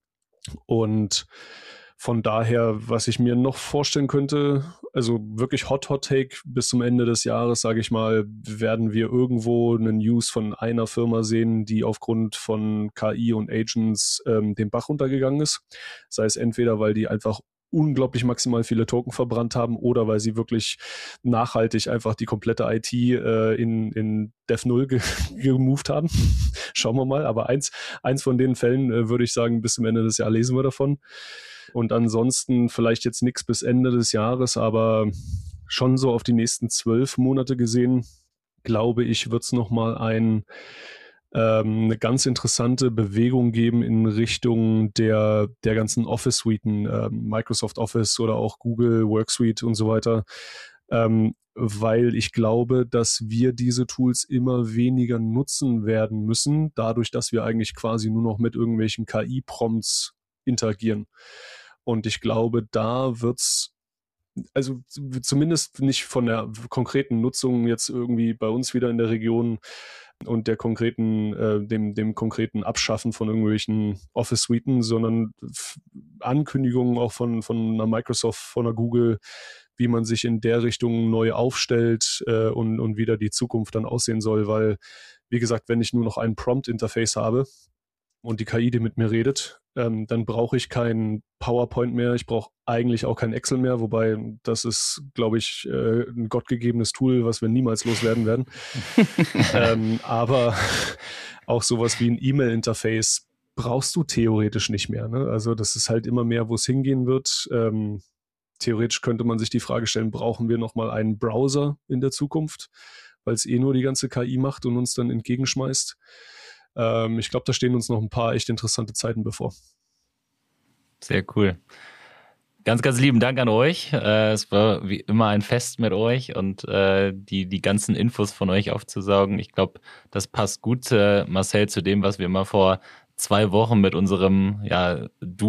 Und von daher, was ich mir noch vorstellen könnte, also wirklich Hot Hot Take bis zum Ende des Jahres, sage ich mal, werden wir irgendwo eine News von einer Firma sehen, die aufgrund von K I und Agents ähm, den Bach runtergegangen ist. Sei es entweder, weil die einfach unglaublich maximal viele Token verbrannt haben oder weil sie wirklich nachhaltig einfach die komplette I T äh, in, in Dev null ge- gemoved haben. Schauen wir mal. Aber eins, eins von den Fällen äh, würde ich sagen, bis zum Ende des Jahres lesen wir davon. Und ansonsten vielleicht jetzt nichts bis Ende des Jahres, aber schon so auf die nächsten zwölf Monate gesehen, glaube ich, wird es nochmal ein eine ganz interessante Bewegung geben in Richtung der, der ganzen Office-Suiten, äh, Microsoft Office oder auch Google Worksuite und so weiter, ähm, weil ich glaube, dass wir diese Tools immer weniger nutzen werden müssen, dadurch, dass wir eigentlich quasi nur noch mit irgendwelchen K I-Prompts interagieren. Und ich glaube, da wird's, also zumindest nicht von der konkreten Nutzung jetzt irgendwie bei uns wieder in der Region und der konkreten, äh, dem, dem konkreten Abschaffen von irgendwelchen Office-Suiten, sondern F- Ankündigungen auch von, von einer Microsoft, von einer Google, wie man sich in der Richtung neu aufstellt äh, und, und wie da die Zukunft dann aussehen soll, weil, wie gesagt, wenn ich nur noch ein Prompt-Interface habe und die K I, die mit mir redet, ähm, dann brauche ich kein PowerPoint mehr, ich brauche eigentlich auch kein Excel mehr, wobei das ist, glaube ich, äh, ein gottgegebenes Tool, was wir niemals loswerden werden. ähm, aber auch sowas wie ein E-Mail-Interface brauchst du theoretisch nicht mehr. Ne? Also das ist halt immer mehr, wo es hingehen wird. Ähm, theoretisch könnte man sich die Frage stellen, brauchen wir nochmal einen Browser in der Zukunft, weil es eh nur die ganze K I macht und uns dann entgegenschmeißt. Ähm, ich glaube, da stehen uns noch ein paar echt interessante Zeiten bevor. Sehr cool. Ganz, ganz lieben Dank an euch. Äh, es war wie immer ein Fest mit euch und äh, die, die ganzen Infos von euch aufzusaugen. Ich glaube, das passt gut, äh, Marcel, zu dem, was wir mal vor zwei Wochen mit unserem ja,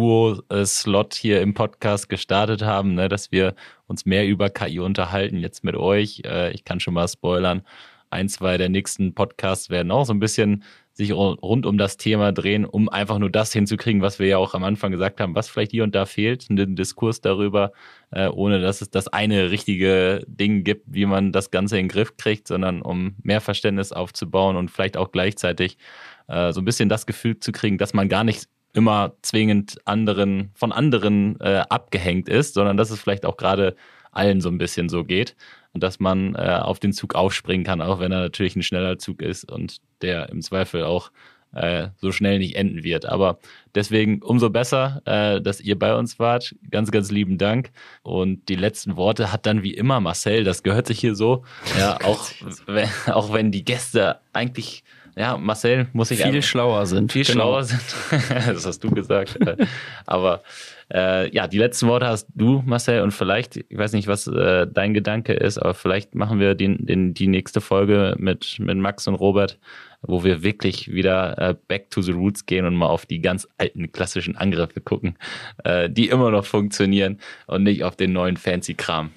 Duo-Slot hier im Podcast gestartet haben, ne, dass wir uns mehr über K I unterhalten, jetzt mit euch. Äh, ich kann schon mal spoilern. Ein, zwei der nächsten Podcasts werden auch so ein bisschen sich rund um das Thema drehen, um einfach nur das hinzukriegen, was wir ja auch am Anfang gesagt haben, was vielleicht hier und da fehlt, einen Diskurs darüber, äh, ohne dass es das eine richtige Ding gibt, wie man das Ganze in den Griff kriegt, sondern um mehr Verständnis aufzubauen und vielleicht auch gleichzeitig äh, so ein bisschen das Gefühl zu kriegen, dass man gar nicht immer zwingend anderen von anderen äh, abgehängt ist, sondern dass es vielleicht auch gerade allen so ein bisschen so geht und dass man äh, auf den Zug aufspringen kann, auch wenn er natürlich ein schneller Zug ist und der im Zweifel auch äh, so schnell nicht enden wird. Aber deswegen umso besser, äh, dass ihr bei uns wart. Ganz, ganz lieben Dank. Und die letzten Worte hat dann wie immer Marcel, das gehört sich hier so, ja, auch, wenn, auch wenn die Gäste eigentlich, ja, Marcel muss ich viel einfach, schlauer sind. Viel genau. schlauer sind. Das hast du gesagt. Aber Äh, ja, die letzten Worte hast du, Marcel, und vielleicht, ich weiß nicht, was äh, dein Gedanke ist, aber vielleicht machen wir den, den, die nächste Folge mit, mit Max und Robert, wo wir wirklich wieder äh, back to the roots gehen und mal auf die ganz alten klassischen Angriffe gucken, äh, die immer noch funktionieren und nicht auf den neuen fancy Kram.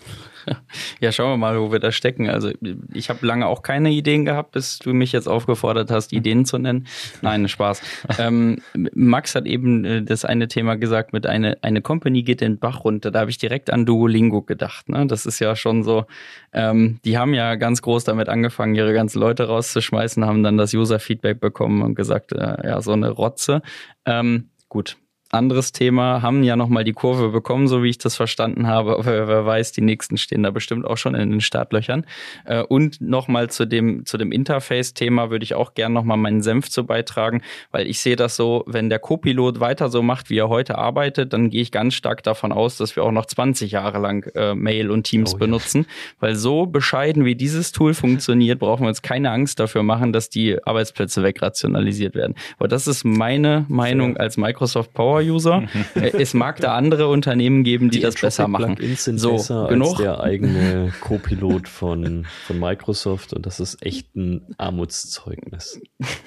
Ja, schauen wir mal, wo wir da stecken. Also ich habe lange auch keine Ideen gehabt, bis du mich jetzt aufgefordert hast, Ideen zu nennen. Nein, Spaß. ähm, Max hat eben äh, das eine Thema gesagt, mit eine, eine Company geht den Bach runter. Da habe ich direkt an Duolingo gedacht. Ne? Das ist ja schon so, ähm, die haben ja ganz groß damit angefangen, ihre ganzen Leute rauszuschmeißen, haben dann das User-Feedback bekommen und gesagt, äh, ja, so eine Rotze. Ähm, gut. Anderes Thema, haben ja nochmal die Kurve bekommen, so wie ich das verstanden habe. Aber wer weiß, die nächsten stehen da bestimmt auch schon in den Startlöchern. Und nochmal zu dem, zu dem Interface-Thema würde ich auch gerne nochmal meinen Senf zu beitragen, weil ich sehe das so, wenn der Co-Pilot weiter so macht, wie er heute arbeitet, dann gehe ich ganz stark davon aus, dass wir auch noch zwanzig Jahre lang äh, Mail und Teams oh, benutzen. Ja. Weil so bescheiden, wie dieses Tool funktioniert, brauchen wir uns keine Angst dafür machen, dass die Arbeitsplätze wegrationalisiert werden. Aber das ist meine Meinung als Microsoft Power Power-User. Es mag da andere Unternehmen geben, die, die das besser machen. Plugins sind so, besser genug. als der eigene Copilot von, von Microsoft und das ist echt ein Armutszeugnis.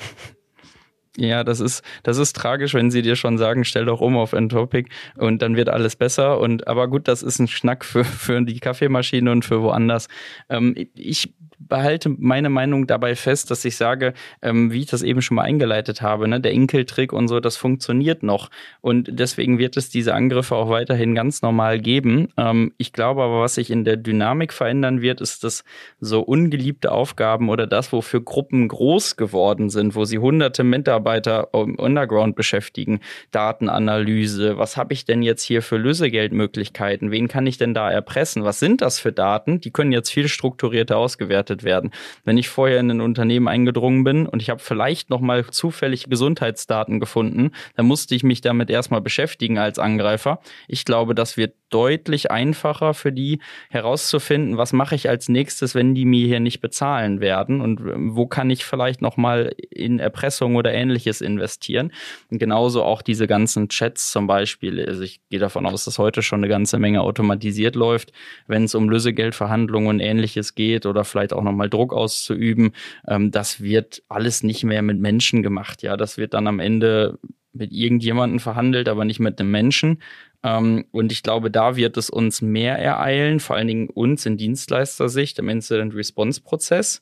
Ja, das ist, das ist tragisch, wenn sie dir schon sagen, stell doch um auf Entropic und dann wird alles besser. Und aber gut, das ist ein Schnack für, für die Kaffeemaschine und für woanders. Ähm, ich behalte meine Meinung dabei fest, dass ich sage, ähm, wie ich das eben schon mal eingeleitet habe, ne, der Inkel-Trick und so, das funktioniert noch. Und deswegen wird es diese Angriffe auch weiterhin ganz normal geben. Ähm, ich glaube aber, was sich in der Dynamik verändern wird, ist, dass so ungeliebte Aufgaben oder das, wofür Gruppen groß geworden sind, wo sie hunderte Mitarbeiter im Underground beschäftigen, Datenanalyse, was habe ich denn jetzt hier für Lösegeldmöglichkeiten, wen kann ich denn da erpressen, was sind das für Daten, die können jetzt viel strukturierter ausgewertet werden. Wenn ich vorher in ein Unternehmen eingedrungen bin und ich habe vielleicht noch mal zufällig Gesundheitsdaten gefunden, dann musste ich mich damit erstmal beschäftigen als Angreifer. Ich glaube, das wird deutlich einfacher für die herauszufinden, was mache ich als nächstes, wenn die mir hier nicht bezahlen werden und wo kann ich vielleicht noch mal in Erpressung oder Ähnliches investieren. Und genauso auch diese ganzen Chats zum Beispiel. Also ich gehe davon aus, dass heute schon eine ganze Menge automatisiert läuft, wenn es um Lösegeldverhandlungen und Ähnliches geht oder vielleicht auch noch mal Druck auszuüben. Ähm, das wird alles nicht mehr mit Menschen gemacht. Ja, das wird dann am Ende mit irgendjemandem verhandelt, aber nicht mit einem Menschen. Ähm, und ich glaube, da wird es uns mehr ereilen, vor allen Dingen uns in Dienstleistersicht im Incident-Response-Prozess.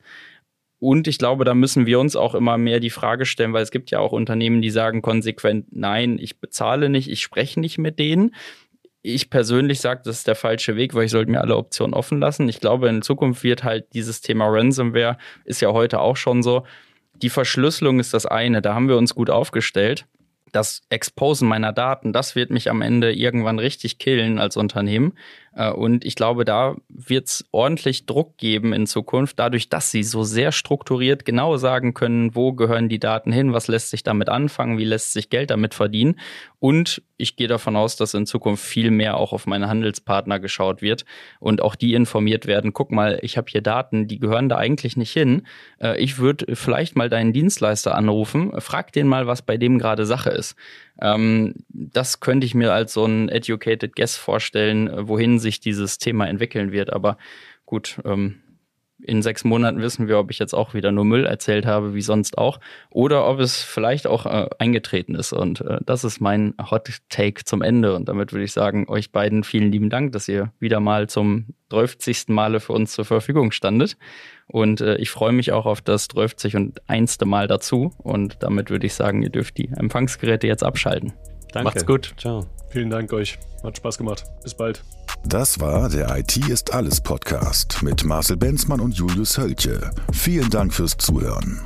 Und ich glaube, da müssen wir uns auch immer mehr die Frage stellen, weil es gibt ja auch Unternehmen, die sagen konsequent, nein, ich bezahle nicht, ich spreche nicht mit denen. Ich persönlich sage, das ist der falsche Weg, weil ich sollte mir alle Optionen offen lassen. Ich glaube, in Zukunft wird halt dieses Thema Ransomware, ist ja heute auch schon so, die Verschlüsselung ist das eine, da haben wir uns gut aufgestellt. Das Exposen meiner Daten, das wird mich am Ende irgendwann richtig killen als Unternehmen. Und ich glaube, da wird es ordentlich Druck geben in Zukunft, dadurch, dass sie so sehr strukturiert genau sagen können, wo gehören die Daten hin, was lässt sich damit anfangen, wie lässt sich Geld damit verdienen. Und ich gehe davon aus, dass in Zukunft viel mehr auch auf meine Handelspartner geschaut wird und auch die informiert werden, guck mal, ich habe hier Daten, die gehören da eigentlich nicht hin. Ich würde vielleicht mal deinen Dienstleister anrufen, frag den mal, was bei dem gerade Sache ist. Ähm, das könnte ich mir als so ein educated guess vorstellen, wohin sich dieses Thema entwickeln wird. Aber gut, ähm, in sechs Monaten wissen wir, ob ich jetzt auch wieder nur Müll erzählt habe, wie sonst auch, oder ob es vielleicht auch äh, eingetreten ist. Und äh, das ist mein Hot Take zum Ende. Und damit würde ich sagen, euch beiden vielen lieben Dank, dass ihr wieder mal zum dreißigsten Male für uns zur Verfügung standet. Und äh, ich freue mich auch auf das dreißig und einste Mal dazu. Und damit würde ich sagen, ihr dürft die Empfangsgeräte jetzt abschalten. Danke. Macht's gut. Ciao. Vielen Dank euch. Hat Spaß gemacht. Bis bald. Das war der I T ist alles Podcast mit Marcel Benzmann und Julius Hölche. Vielen Dank fürs Zuhören.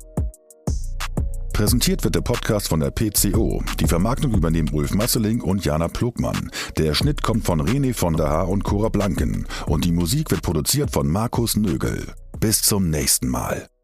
Präsentiert wird der Podcast von der P C O. Die Vermarktung übernehmen Ulf Masseling und Jana Plugmann. Der Schnitt kommt von René von der Haar und Cora Blanken. Und die Musik wird produziert von Markus Nögel. Bis zum nächsten Mal.